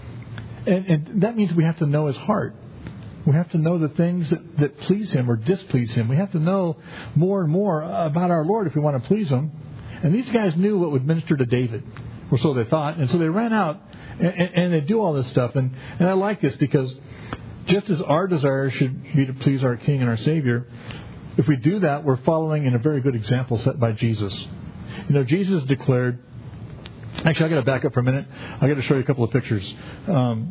And, and that means we have to know his heart. We have to know the things that, that please him or displease him. We have to know more and more about our Lord if we want to please him. And these guys knew what would minister to David, or so they thought. And so they ran out and, and, and they do all this stuff. And, and I like this, because just as our desire should be to please our King and our Savior, if we do that, we're following in a very good example set by Jesus. You know, Jesus declared... Actually, I've got to back up for a minute. I've got to show you a couple of pictures. Um,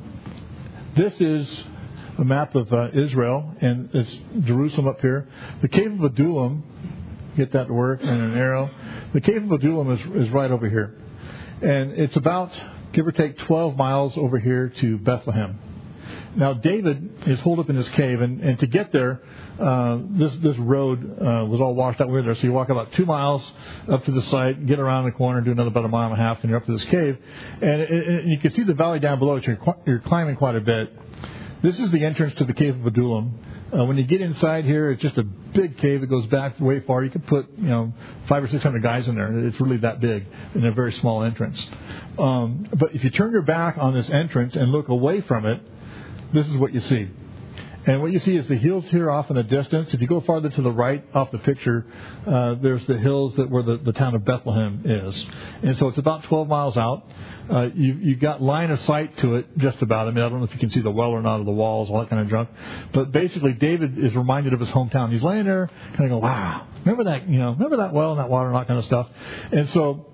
this is a map of uh, Israel, and it's Jerusalem up here. The Cave of Adullam, get that to work, and an arrow. The Cave of Adullam is, is right over here. And it's about, give or take, twelve miles over here to Bethlehem. Now, David is holed up in this cave, and, and to get there, uh, this this road uh, was all washed out. We were there, so you walk about two miles up to the site, get around the corner, do another about a mile and a half, and you're up to this cave. And, it, and you can see the valley down below, so you're, you're climbing quite a bit. This is the entrance to the Cave of Adullam. Uh, when you get inside here, it's just a big cave. It goes back way far. You could put, you know, five or six hundred guys in there. It's really that big in a very small entrance. Um, but if you turn your back on this entrance and look away from it, this is what you see. And what you see is the hills here off in the distance. If you go farther to the right off the picture, uh, there's the hills that where the, the town of Bethlehem is. And so it's about twelve miles out. Uh, you, you've got line of sight to it just about. I mean, I don't know if you can see the well or not, or the walls, all that kind of junk. But basically, David is reminded of his hometown. He's laying there kind of going, wow, remember that, you know, remember that well and that water and that kind of stuff. And so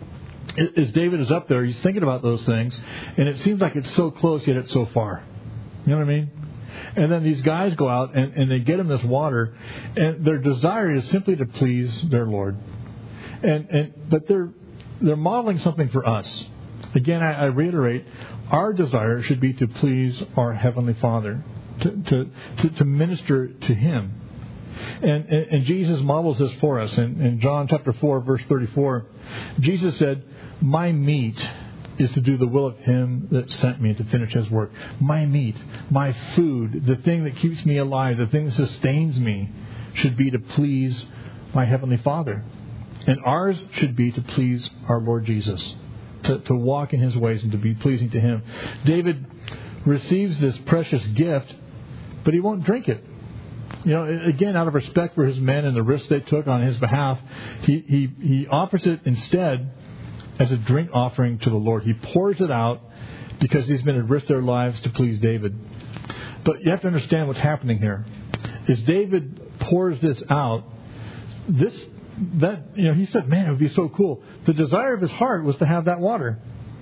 as David is up there, he's thinking about those things. And it seems like it's so close, yet it's so far. You know what I mean? And then these guys go out and, and they get him this water, and their desire is simply to please their Lord. And and but they're they're modeling something for us. Again, I, I reiterate, our desire should be to please our Heavenly Father, to to, to, to minister to Him. And, and, and Jesus models this for us. In, in John chapter four, verse thirty-four, Jesus said, "My meat is to do the will of Him that sent me, to finish His work." My meat, my food, the thing that keeps me alive, the thing that sustains me, should be to please my Heavenly Father. And ours should be to please our Lord Jesus, to, to walk in His ways and to be pleasing to Him. David receives this precious gift, but he won't drink it. You know, again, out of respect for his men and the risks they took on his behalf, he, he, he offers it instead as a drink offering to the Lord. He pours it out because these men had risked their lives to please David. But you have to understand what's happening here. As David pours this out, this that you know, he said, man, it would be so cool. The desire of his heart was to have that water.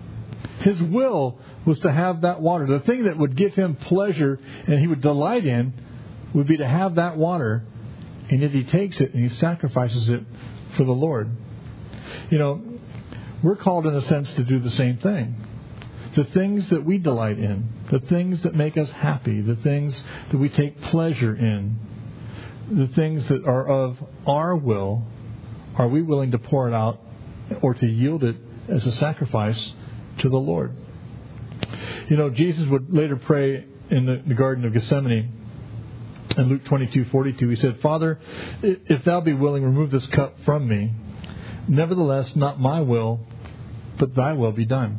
His will was to have that water. The thing that would give him pleasure and he would delight in would be to have that water. And yet he takes it and he sacrifices it for the Lord. You know, we're called in a sense to do the same thing. The things that we delight in, the things that make us happy, the things that we take pleasure in, the things that are of our will, are we willing to pour it out or to yield it as a sacrifice to the Lord? You know, Jesus would later pray in the, the Garden of Gethsemane, In Luke twenty-two forty-two, he said, Father, if thou be willing, remove this cup from me. Nevertheless, not my will, but thy will be done.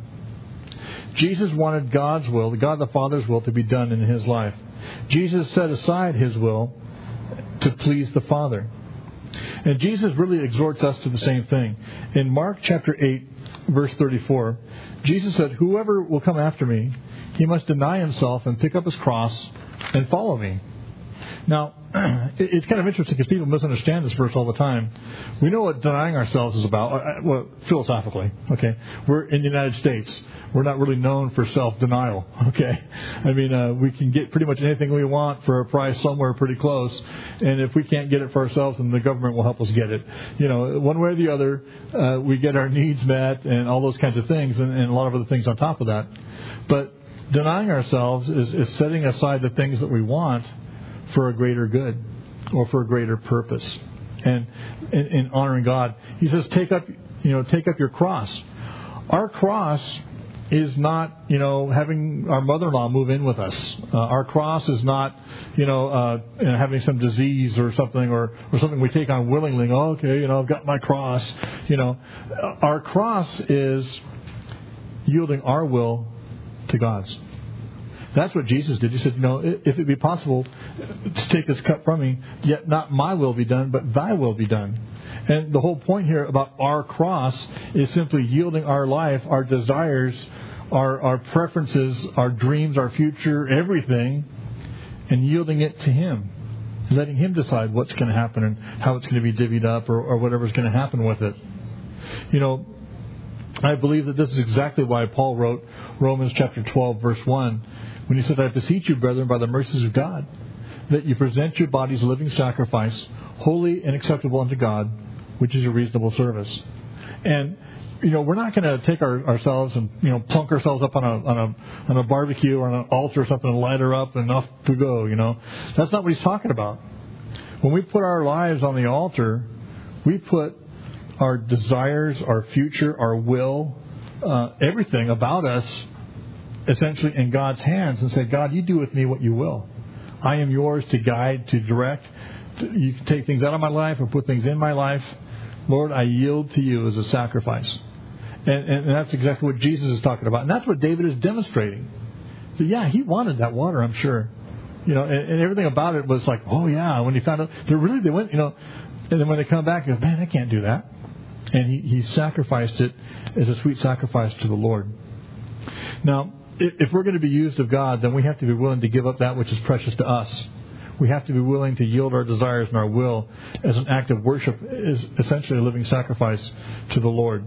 Jesus wanted God's will, the God the Father's will, to be done in his life. Jesus set aside his will to please the Father. And Jesus really exhorts us to the same thing. In Mark chapter eight, verse thirty-four, Jesus said, whoever will come after me, he must deny himself and pick up his cross and follow me. Now, it's kind of interesting because people misunderstand this verse all the time. We know what denying ourselves is about, well, philosophically, okay? We're in the United States. We're not really known for self-denial, okay? I mean, uh, we can get pretty much anything we want for a price somewhere pretty close, and if we can't get it for ourselves, then the government will help us get it. You know, one way or the other, uh, we get our needs met and all those kinds of things, and, and a lot of other things on top of that. But denying ourselves is, is setting aside the things that we want for a greater good or for a greater purpose, and in honoring God. He says, take up, you know, take up your cross. Our cross is not, you know, having our mother-in-law move in with us. Uh, our cross is not, you know, uh, you know, having some disease or something, or, or something we take on willingly. Oh, okay, you know, I've got my cross. You know, our cross is yielding our will to God's. That's what Jesus did. He said, you know, if it be possible to take this cup from me, yet not my will be done, but thy will be done. And the whole point here about our cross is simply yielding our life, our desires, our, our preferences, our dreams, our future, everything, and yielding it to Him. Letting Him decide what's going to happen and how it's going to be divvied up, or, or whatever's going to happen with it. You know, I believe that this is exactly why Paul wrote Romans chapter twelve, verse one, when he said, I beseech you, brethren, by the mercies of God, that you present your bodies a living sacrifice, holy and acceptable unto God, which is your reasonable service. And, you know, we're not going to take our, ourselves and, you know, plunk ourselves up on a, on a, on a barbecue or on an altar or something and light her up and off we go, you know. That's not what he's talking about. When we put our lives on the altar, we put our desires, our future, our will, uh, everything about us essentially in God's hands, and say, God, you do with me what you will. I am yours to guide, to direct. You can take things out of my life or put things in my life. Lord, I yield to you as a sacrifice. And, and, and that's exactly what Jesus is talking about. And that's what David is demonstrating. So yeah, he wanted that water, I'm sure. You know, and, and everything about it was like, oh yeah, when he found out, they really, they went, you know, and then when they come back, he goes, man, I can't do that. And he, he sacrificed it as a sweet sacrifice to the Lord. Now, if we're going to be used of God, then we have to be willing to give up that which is precious to us. We have to be willing to yield our desires and our will as an act of worship, is essentially a living sacrifice to the Lord.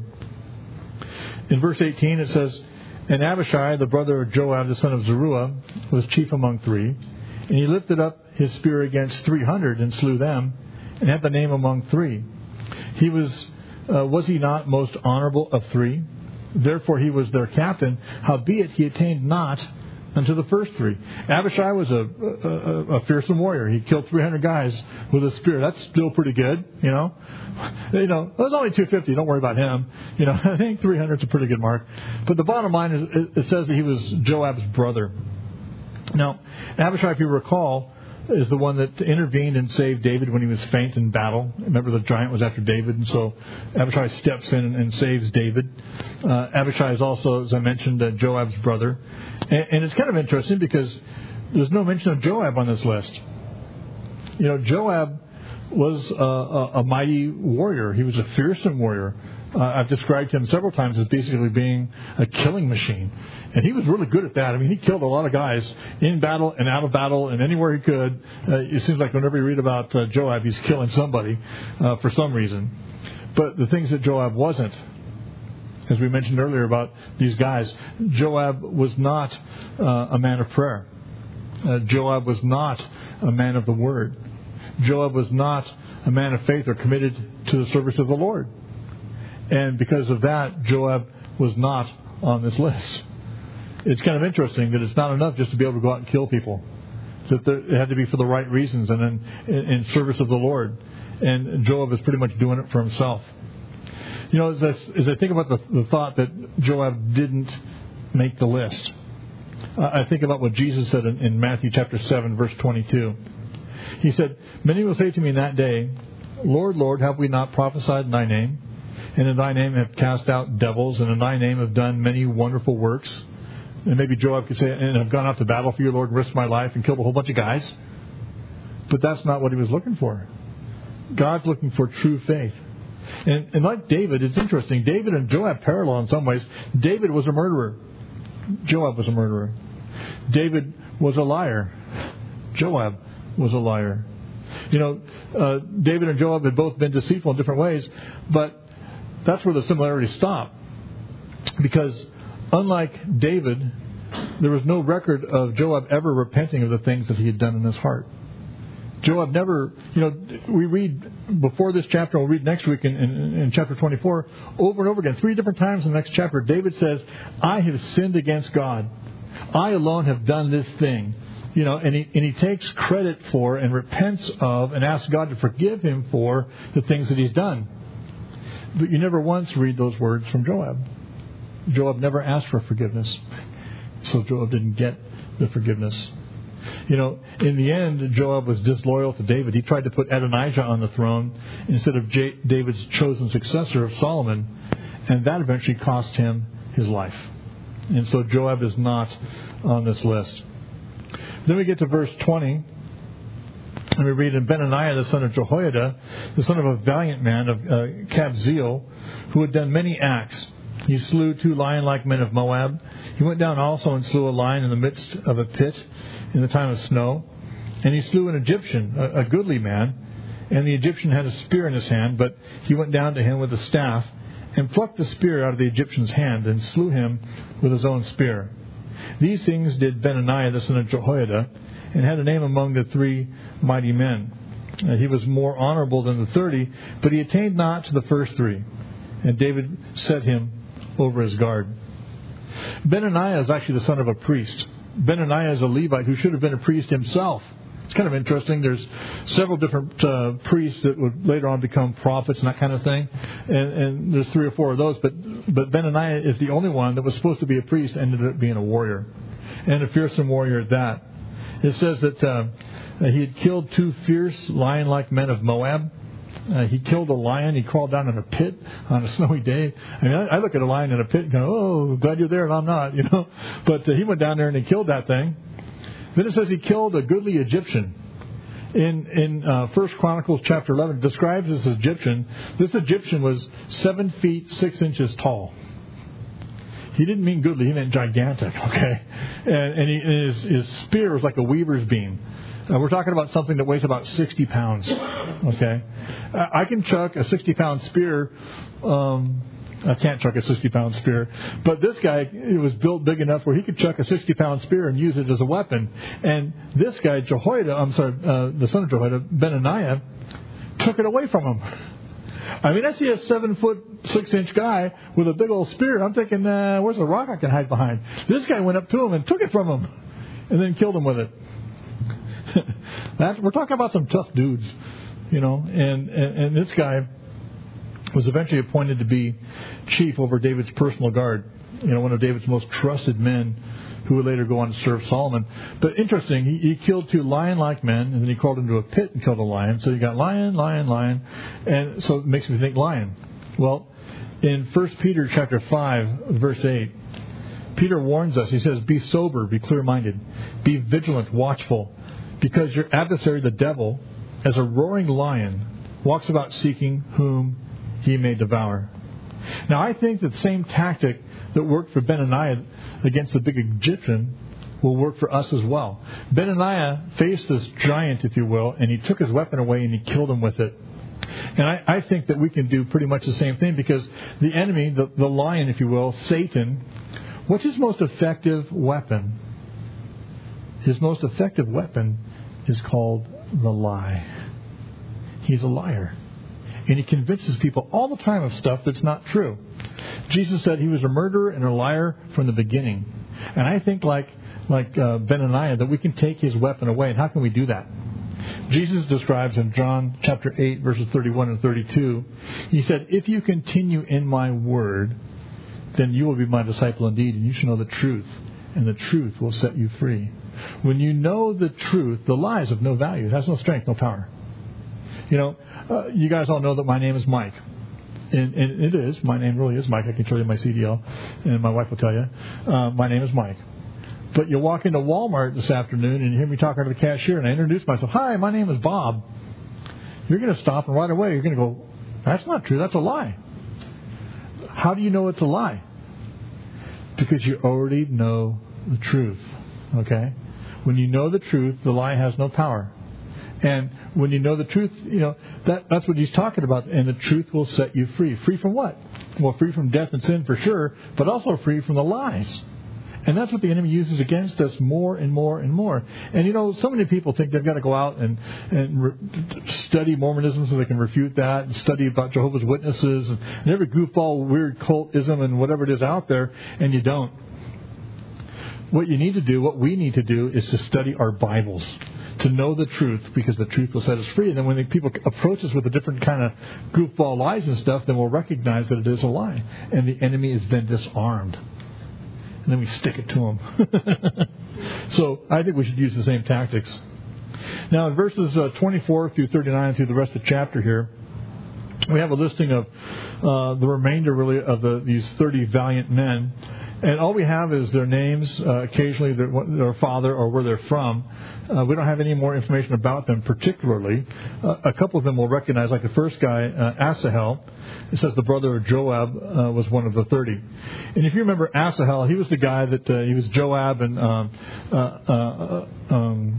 In verse eighteen it says, and Abishai, the brother of Joab, the son of Zeruiah, was chief among three, and he lifted up his spear against three hundred and slew them, and had the name among three. He was, uh, was he not most honorable of three? Therefore he was their captain, howbeit he attained not unto the first three. Abishai was a, a, a fearsome warrior. He killed three hundred guys with a spear. That's still pretty good, you know. You know, it was only two hundred fifty. Don't worry about him. You know, I think three hundred is a pretty good mark. But the bottom line is, it says that he was Joab's brother. Now, Abishai, if you recall, is the one that intervened and saved David when he was faint in battle. Remember, the giant was after David, and so Abishai steps in and, and saves David. Uh, Abishai is also, as I mentioned, uh, Joab's brother. And, and it's kind of interesting because there's no mention of Joab on this list. You know, Joab was a, a, a mighty warrior. He was a fearsome warrior. Uh, I've described him several times as basically being a killing machine. And he was really good at that. I mean, he killed a lot of guys in battle and out of battle and anywhere he could. Uh, it seems like whenever you read about uh, Joab, he's killing somebody uh, for some reason. But the things that Joab wasn't, as we mentioned earlier about these guys, Joab was not uh, a man of prayer. Uh, Joab was not a man of the word. Joab was not a man of faith or committed to the service of the Lord. And because of that, Joab was not on this list. It's kind of interesting that it's not enough just to be able to go out and kill people. That there, it had to be for the right reasons and in, in, in service of the Lord. And Joab is pretty much doing it for himself. You know, as I, as I think about the, the thought that Joab didn't make the list, uh, I think about what Jesus said in, in Matthew chapter seven, verse twenty-two. He said, many will say to me in that day, Lord, Lord, have we not prophesied in thy name? And in thy name have cast out devils, and in thy name have done many wonderful works. And maybe Joab could say, and I've gone out to battle for you, Lord, and risked my life and killed a whole bunch of guys. But that's not what he was looking for. God's looking for true faith. And, and like David, it's interesting. David and Joab parallel in some ways. David was a murderer. Joab was a murderer. David was a liar. Joab was a liar. You know, uh, David and Joab had both been deceitful in different ways, but that's where the similarities stop. Because unlike David, there was no record of Joab ever repenting of the things that he had done in his heart. Joab never, you know, we read before this chapter, we'll read next week in, in, in chapter twenty-four, over and over again, three different times in the next chapter, David says, I have sinned against God. I alone have done this thing. You know, and he, and he takes credit for and repents of and asks God to forgive him for the things that he's done. But you never once read those words from Joab. Joab never asked for forgiveness. So Joab didn't get the forgiveness. You know, in the end, Joab was disloyal to David. He tried to put Adonijah on the throne instead of J- David's chosen successor of Solomon. And that eventually cost him his life. And so Joab is not on this list. Then we get to verse twenty. And we read, and Benaniah, the son of Jehoiada, the son of a valiant man of uh, Kabzeel, who had done many acts. He slew two lion-like men of Moab. He went down also and slew a lion in the midst of a pit in the time of snow. And he slew an Egyptian, a, a goodly man. And the Egyptian had a spear in his hand, but he went down to him with a staff and plucked the spear out of the Egyptian's hand and slew him with his own spear. These things did Benaniah, the son of Jehoiada, and had a name among the three mighty men. Uh, he was more honorable than the thirty, but he attained not to the first three. And David set him over his guard. Benaniah is actually the son of a priest. Benaniah is a Levite who should have been a priest himself. It's kind of interesting. There's several different uh, priests that would later on become prophets and that kind of thing. And, and there's three or four of those. But but Benaniah is the only one that was supposed to be a priest and ended up being a warrior. And a fearsome warrior at that. It says that uh, he had killed two fierce lion-like men of Moab. Uh, he killed a lion. He crawled down in a pit on a snowy day. I mean, I, I look at a lion in a pit and go, oh, glad you're there and I'm not, you know. But uh, he went down there and he killed that thing. Then it says he killed a goodly Egyptian. In in uh, First Chronicles chapter eleven, it describes this Egyptian. This Egyptian was seven feet six inches tall. He didn't mean goodly; he meant gigantic. Okay, and, and, he, and his his spear was like a weaver's beam. Uh, we're talking about something that weighs about sixty pounds. Okay, I, I can chuck a sixty pound spear. Um, I can't chuck a sixty pound spear. But this guy, it was built big enough where he could chuck a sixty pound spear and use it as a weapon. And this guy, Jehoiada, I'm sorry, uh, the son of Jehoiada, Benaniah, took it away from him. I mean, I see a seven foot, six inch guy with a big old spear. I'm thinking, uh, where's the rock I can hide behind? This guy went up to him and took it from him and then killed him with it. That's, we're talking about some tough dudes, you know, and, and, and this guy was eventually appointed to be chief over David's personal guard, you know, one of David's most trusted men who would later go on to serve Solomon. But interesting, he, he killed two lion-like men, and then he crawled into a pit and killed a lion. So you got lion, lion, lion, and so it makes me think lion. Well, in First Peter chapter five, verse eight, Peter warns us. He says, be sober, be clear-minded, be vigilant, watchful, because your adversary, the devil, as a roaring lion, walks about seeking whom he may devour. Now, I think that the same tactic that worked for Benaniah against the big Egyptian will work for us as well. Benaniah faced this giant, if you will, and he took his weapon away and he killed him with it. And I, I think that we can do pretty much the same thing, because the enemy, the, the lion, if you will, Satan, what's his most effective weapon? His most effective weapon is called the lie. He's a liar. And he convinces people all the time of stuff that's not true. Jesus said he was a murderer and a liar from the beginning. And I think like like uh, Benaniah that we can take his weapon away. And how can we do that? Jesus describes in John chapter eight, verses thirty-one and thirty-two, he said, if you continue in my word, then you will be my disciple indeed, and you shall know the truth, and the truth will set you free. When you know the truth, the lie is of no value. It has no strength, no power. You know, uh, you guys all know that my name is Mike. And, and it is. My name really is Mike. I can show you my C D L, and my wife will tell you. Uh, my name is Mike. But you walk into Walmart this afternoon and you hear me talking to the cashier, and I introduce myself. Hi, my name is Bob. You're going to stop, and right away you're going to go, that's not true. That's a lie. How do you know it's a lie? Because you already know the truth. Okay? When you know the truth, the lie has no power. And when you know the truth, you know, that, that's what he's talking about. And the truth will set you free. Free from what? Well, free from death and sin for sure, but also free from the lies. And that's what the enemy uses against us more and more and more. And, you know, so many people think they've got to go out and, and re- study Mormonism so they can refute that, and study about Jehovah's Witnesses and, and every goofball, weird cultism and whatever it is out there, and you don't. What you need to do, what we need to do, is to study our Bibles, to know the truth, because the truth will set us free. And then when the people approach us with a different kind of goofball lies and stuff, then we'll recognize that it is a lie. And the enemy is then disarmed. And then we stick it to them. So I think we should use the same tactics. Now in verses uh, twenty-four through thirty-nine, through the rest of the chapter here, we have a listing of uh, the remainder really of the, these thirty valiant men. And all we have is their names, uh, occasionally their, their father or where they're from. Uh, we don't have any more information about them particularly. Uh, a couple of them we'll recognize, like the first guy, uh, Asahel. It says the brother of Joab uh, was one of the thirty. And if you remember Asahel, he was the guy that, uh, he was Joab and um, uh, uh, um,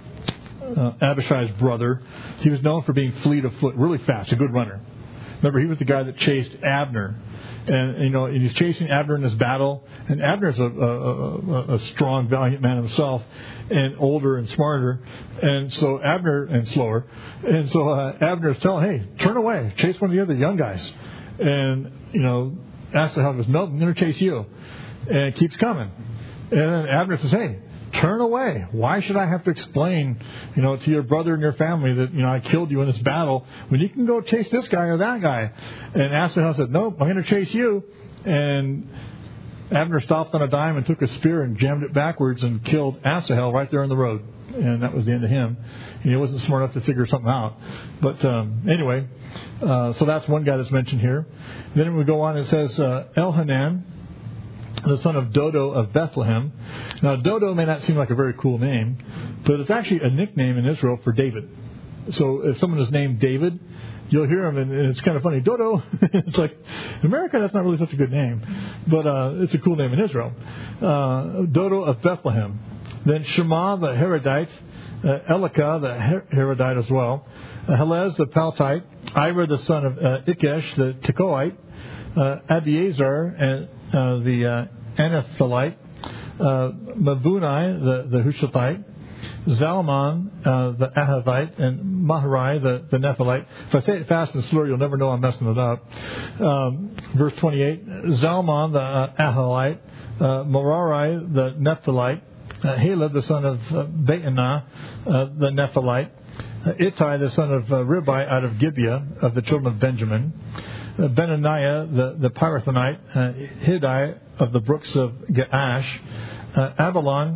uh, Abishai's brother. He was known for being fleet of foot, really fast, a good runner. Remember, he was the guy that chased Abner. And, you know, and he's chasing Abner in this battle. And Abner's a, a, a, a strong, valiant man himself, and older and smarter. And so Abner, and slower. And so uh, Abner's telling, hey, turn away. Chase one of the other young guys. And, you know, Asahel goes, no, I'm going to chase you. And it keeps coming. And then Abner says, hey, turn away. Why should I have to explain, you know, to your brother and your family that, you know, I killed you in this battle when you can go chase this guy or that guy? And Asahel said, nope, I'm going to chase you. And Abner stopped on a dime and took a spear and jammed it backwards and killed Asahel right there on the road. And that was the end of him. And he wasn't smart enough to figure something out. But um, anyway, uh, so that's one guy that's mentioned here. Then we go on, it says uh, Elhanan, the son of Dodo of Bethlehem. Now, Dodo may not seem like a very cool name, but it's actually a nickname in Israel for David. So if someone is named David, you'll hear him, and it's kind of funny. Dodo, it's like, in America, that's not really such a good name, but uh, it's a cool name in Israel. Uh, Dodo of Bethlehem. Then Shema, the Herodite, uh, Elika, the Her- Herodite as well, uh, Helez, the Paltite, Ira, the son of uh, Ikesh, the Tekoite, uh, Abiezer, and Uh, the uh, Anatholite, uh, Mabunai, the, the Hushathite, Zalman, uh, the Ahavite, and Maharai, the, the Nephalite. If I say it fast and slow, you'll never know I'm messing it up. Um, verse twenty-eight, Zalman, the uh, Ahalite, uh, Morarai, the Nephalite, uh, Haleb, the son of uh, Baanah, uh, the Nephalite, uh, Ittai, the son of uh, Ribai, out of Gibeah, of the children of Benjamin, Uh, Benaniah, the, the Pirathonite, uh, Hiddai of the brooks of Gaash, uh, Abalon,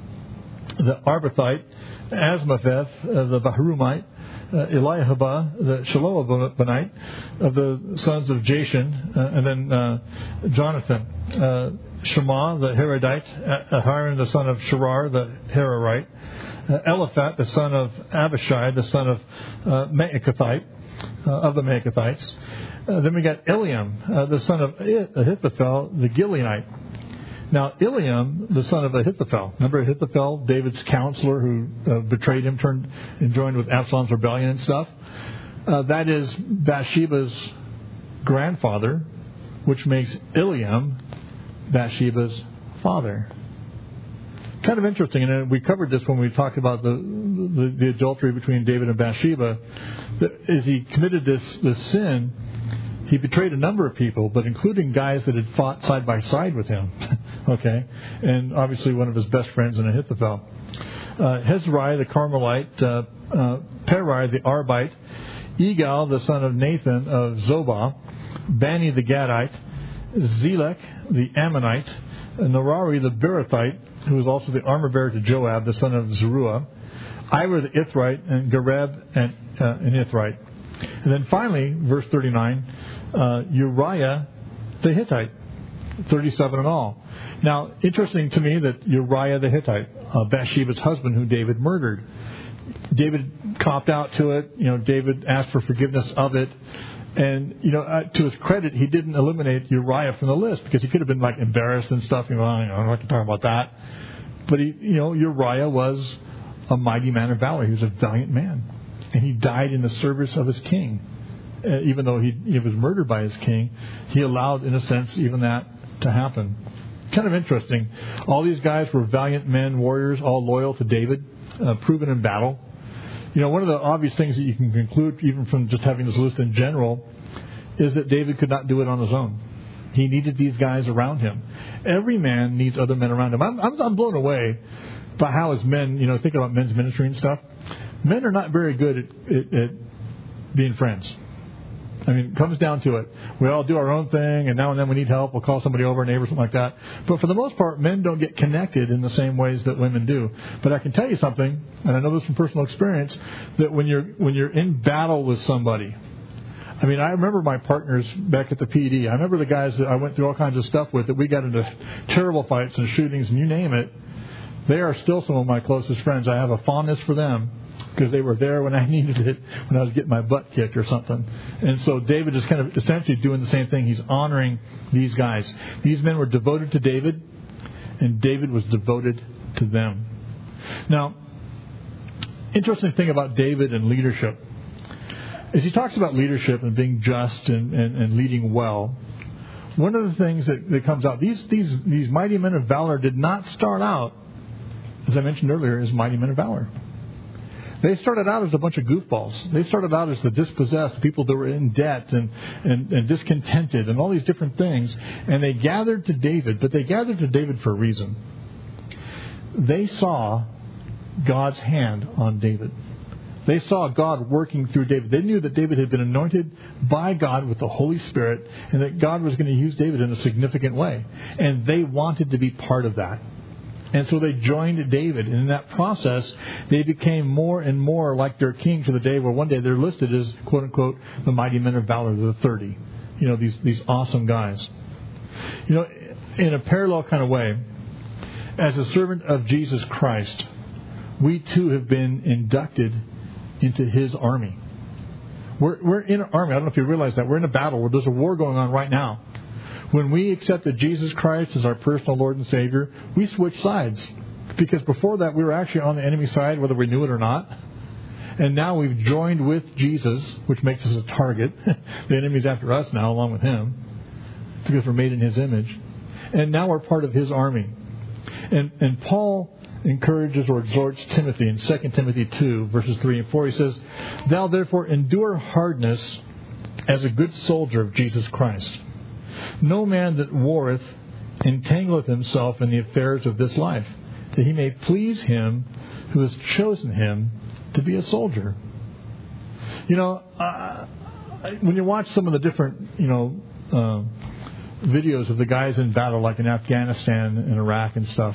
the Arbathite, Asmapheth, uh, the Bahrumite, uh, Eliahaba, the Shaloabonite, of the sons of Jashan, uh, and then uh, Jonathan, uh, Shema, the Herodite, uh, Ahiram, the son of Sherar, the Herorite, uh, Eliphat, the son of Abishai, the son of uh, Maacathite, uh, of the Maacathites. Uh, then we got Eliam, uh, the son of Ahithophel, the Gileonite. Now, Eliam, the son of Ahithophel. Remember Ahithophel, David's counselor who uh, betrayed him, turned and joined with Absalom's rebellion and stuff. Uh, that is Bathsheba's grandfather, which makes Eliam Bathsheba's father. Kind of interesting, and we covered this when we talked about the the, the adultery between David and Bathsheba. That as he committed this, this sin, he betrayed a number of people, but including guys that had fought side by side with him. Okay? And obviously one of his best friends in Ahithophel. Uh, Hezrai, the Carmelite, uh, uh, Perai, the Arbite, Egal, the son of Nathan of Zobah, Bani, the Gadite, Zelek, the Ammonite, Nerari, the Beerothite, who was also the armor bearer to Joab, the son of Zeruiah, Ira the Ithrite, and Gareb and uh, an Ithrite. And then finally, verse thirty-nine, uh, Uriah the Hittite, thirty-seven in all. Now, interesting to me that Uriah the Hittite, uh, Bathsheba's husband, who David murdered, David copped out to it. You know, David asked for forgiveness of it. And, you know, uh, to his credit, he didn't eliminate Uriah from the list because he could have been, like, embarrassed and stuff. You know, I don't like to talk about that. But, he, you know, Uriah was a mighty man of valor. He was a valiant man. And he died in the service of his king. Uh, even though he, he was murdered by his king, he allowed, in a sense, even that to happen. Kind of interesting. All these guys were valiant men, warriors, all loyal to David, uh, proven in battle. You know, one of the obvious things that you can conclude, even from just having this list in general, is that David could not do it on his own. He needed these guys around him. Every man needs other men around him. I'm, I'm, I'm blown away by how, as men, you know, thinking about men's ministry and stuff, men are not very good at, at, at being friends. I mean, it comes down to it. We all do our own thing, and now and then we need help. We'll call somebody over, a neighbor, something like that. But for the most part, men don't get connected in the same ways that women do. But I can tell you something, and I know this from personal experience, that when you're when you're in battle with somebody, I mean, I remember my partners back at the P D. I remember the guys that I went through all kinds of stuff with, that we got into terrible fights and shootings, and you name it. They are still some of my closest friends. I have a fondness for them, because they were there when I needed it, when I was getting my butt kicked or something. And so David is kind of essentially doing the same thing. He's honoring these guys. These men were devoted to David, and David was devoted to them. Now, interesting thing about David and leadership is he talks about leadership and being just and, and, and leading well. One of the things that, that comes out, these, these, these mighty men of valor did not start out, as I mentioned earlier, as mighty men of valor. They started out as a bunch of goofballs. They started out as the dispossessed, people that were in debt and, and, and discontented and all these different things. And they gathered to David, but they gathered to David for a reason. They saw God's hand on David. They saw God working through David. They knew that David had been anointed by God with the Holy Spirit, and that God was going to use David in a significant way. And they wanted to be part of that. And so they joined David. And in that process, they became more and more like their king, to the day where one day they're listed as, quote unquote, the mighty men of valor, the thirty. You know, these, these awesome guys. You know, in a parallel kind of way, as a servant of Jesus Christ, we too have been inducted into His army. We're, we're in an army. I don't know if you realize that. We're in a battle where there's a war going on right now. When we accepted Jesus Christ as our personal Lord and Savior, we switched sides. Because before that, we were actually on the enemy side, whether we knew it or not. And now we've joined with Jesus, which makes us a target. The enemy's after us now, along with Him, because we're made in His image. And now we're part of His army. And, and Paul encourages or exhorts Timothy in Second Timothy two, verses three and four. He says, "Thou therefore endure hardness as a good soldier of Jesus Christ. No man that warreth entangleth himself in the affairs of this life, that he may please him who has chosen him to be a soldier." You know, uh, when you watch some of the different, you know, uh, videos of the guys in battle, like in Afghanistan and Iraq and stuff,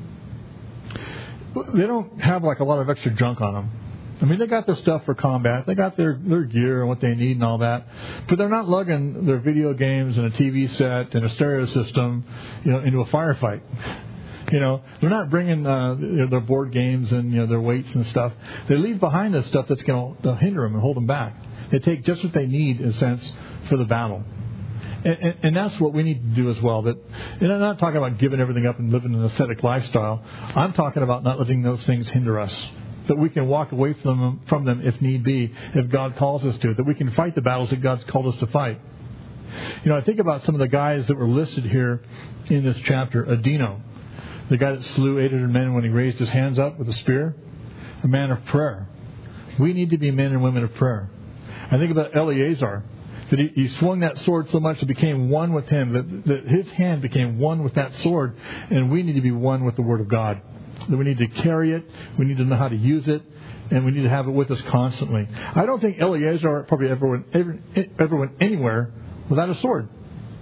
they don't have like a lot of extra junk on them. I mean, they got the stuff for combat. They got their, their gear and what they need and all that. But they're not lugging their video games and a T V set and a stereo system, you know, into a firefight. You know, they're not bringing uh, their board games and, you know, their weights and stuff. They leave behind the stuff that's going to hinder them and hold them back. They take just what they need, in a sense, for the battle. And, and, and that's what we need to do as well. That, and I'm not talking about giving everything up and living an ascetic lifestyle. I'm talking about not letting those things hinder us. That we can walk away from them, from them if need be, if God calls us to. That we can fight the battles that God's called us to fight. You know, I think about some of the guys that were listed here in this chapter. Adino, the guy that slew eight hundred men when he raised his hands up with a spear. A man of prayer. We need to be men and women of prayer. I think about Eleazar. That he, he swung that sword so much it became one with him. That, that his hand became one with that sword. And we need to be one with the Word of God. That we need to carry it, we need to know how to use it, and we need to have it with us constantly. I don't think Eleazar probably ever went, ever, ever went anywhere without a sword.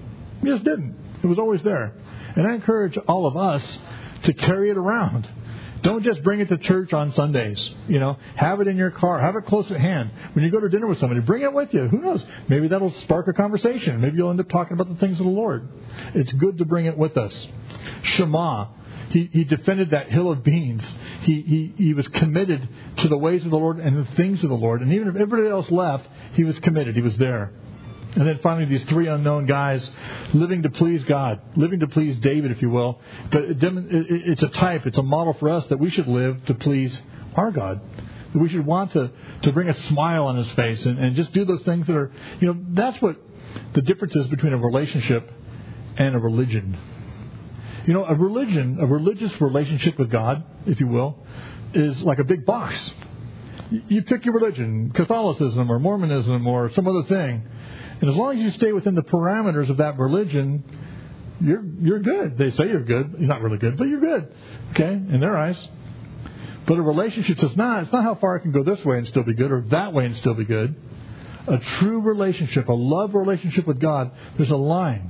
He just didn't. It was always there. And I encourage all of us to carry it around. Don't just bring it to church on Sundays. You know, have it in your car. Have it close at hand. When you go to dinner with somebody, bring it with you. Who knows? Maybe that'll spark a conversation. Maybe you'll end up talking about the things of the Lord. It's good to bring it with us. Shema. He, he defended that hill of beans. He, he, he was committed to the ways of the Lord and the things of the Lord. And even if everybody else left, he was committed. He was there. And then finally, these three unknown guys living to please God, living to please David, if you will. But it, it's a type, it's a model for us that we should live to please our God. That we should want to, to bring a smile on his face and, and just do those things that are, you know, that's what the difference is between a relationship and a religion. You know, a religion, a religious relationship with God, if you will, is like a big box. You pick your religion, Catholicism or Mormonism or some other thing. And as long as you stay within the parameters of that religion, you're you're good. They say you're good. You're not really good, but you're good. Okay, in their eyes. But a relationship says, nah, it's not how far I can go this way and still be good or that way and still be good. A true relationship, a love relationship with God, there's a line.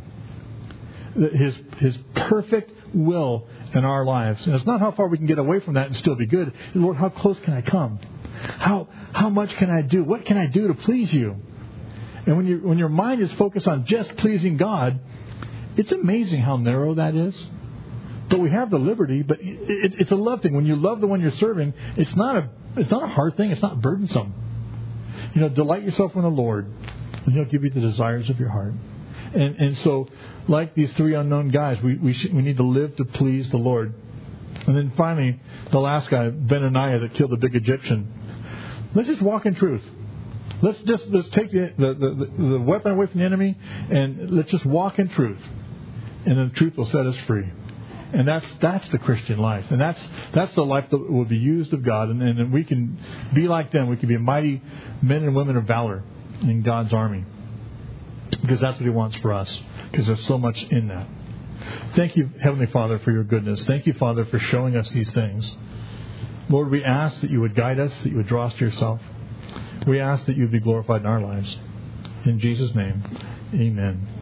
His, his perfect will in our lives. And it's not how far we can get away from that and still be good. Lord, how close can I come? How how much can I do? What can I do to please you? And when you when your mind is focused on just pleasing God, it's amazing how narrow that is. But we have the liberty. But it, it, it's a love thing. When you love the one you're serving, it's not a it's not a hard thing. It's not burdensome. You know, delight yourself in the Lord, and He'll give you the desires of your heart. And and so, like these three unknown guys, we we should, we need to live to please the Lord. And then finally, the last guy, Benaniah, that killed the big Egyptian. Let's just walk in truth. Let's just let's take the, the, the, the weapon away from the enemy and let's just walk in truth. And then the truth will set us free. And that's that's the Christian life. And that's that's the life that will be used of God. And, and we can be like them. We can be mighty men and women of valor in God's army. Because that's what He wants for us. Because there's so much in that. Thank you, Heavenly Father, for your goodness. Thank you, Father, for showing us these things. Lord, we ask that you would guide us, that you would draw us to yourself. We ask that you would be glorified in our lives. In Jesus' name, amen.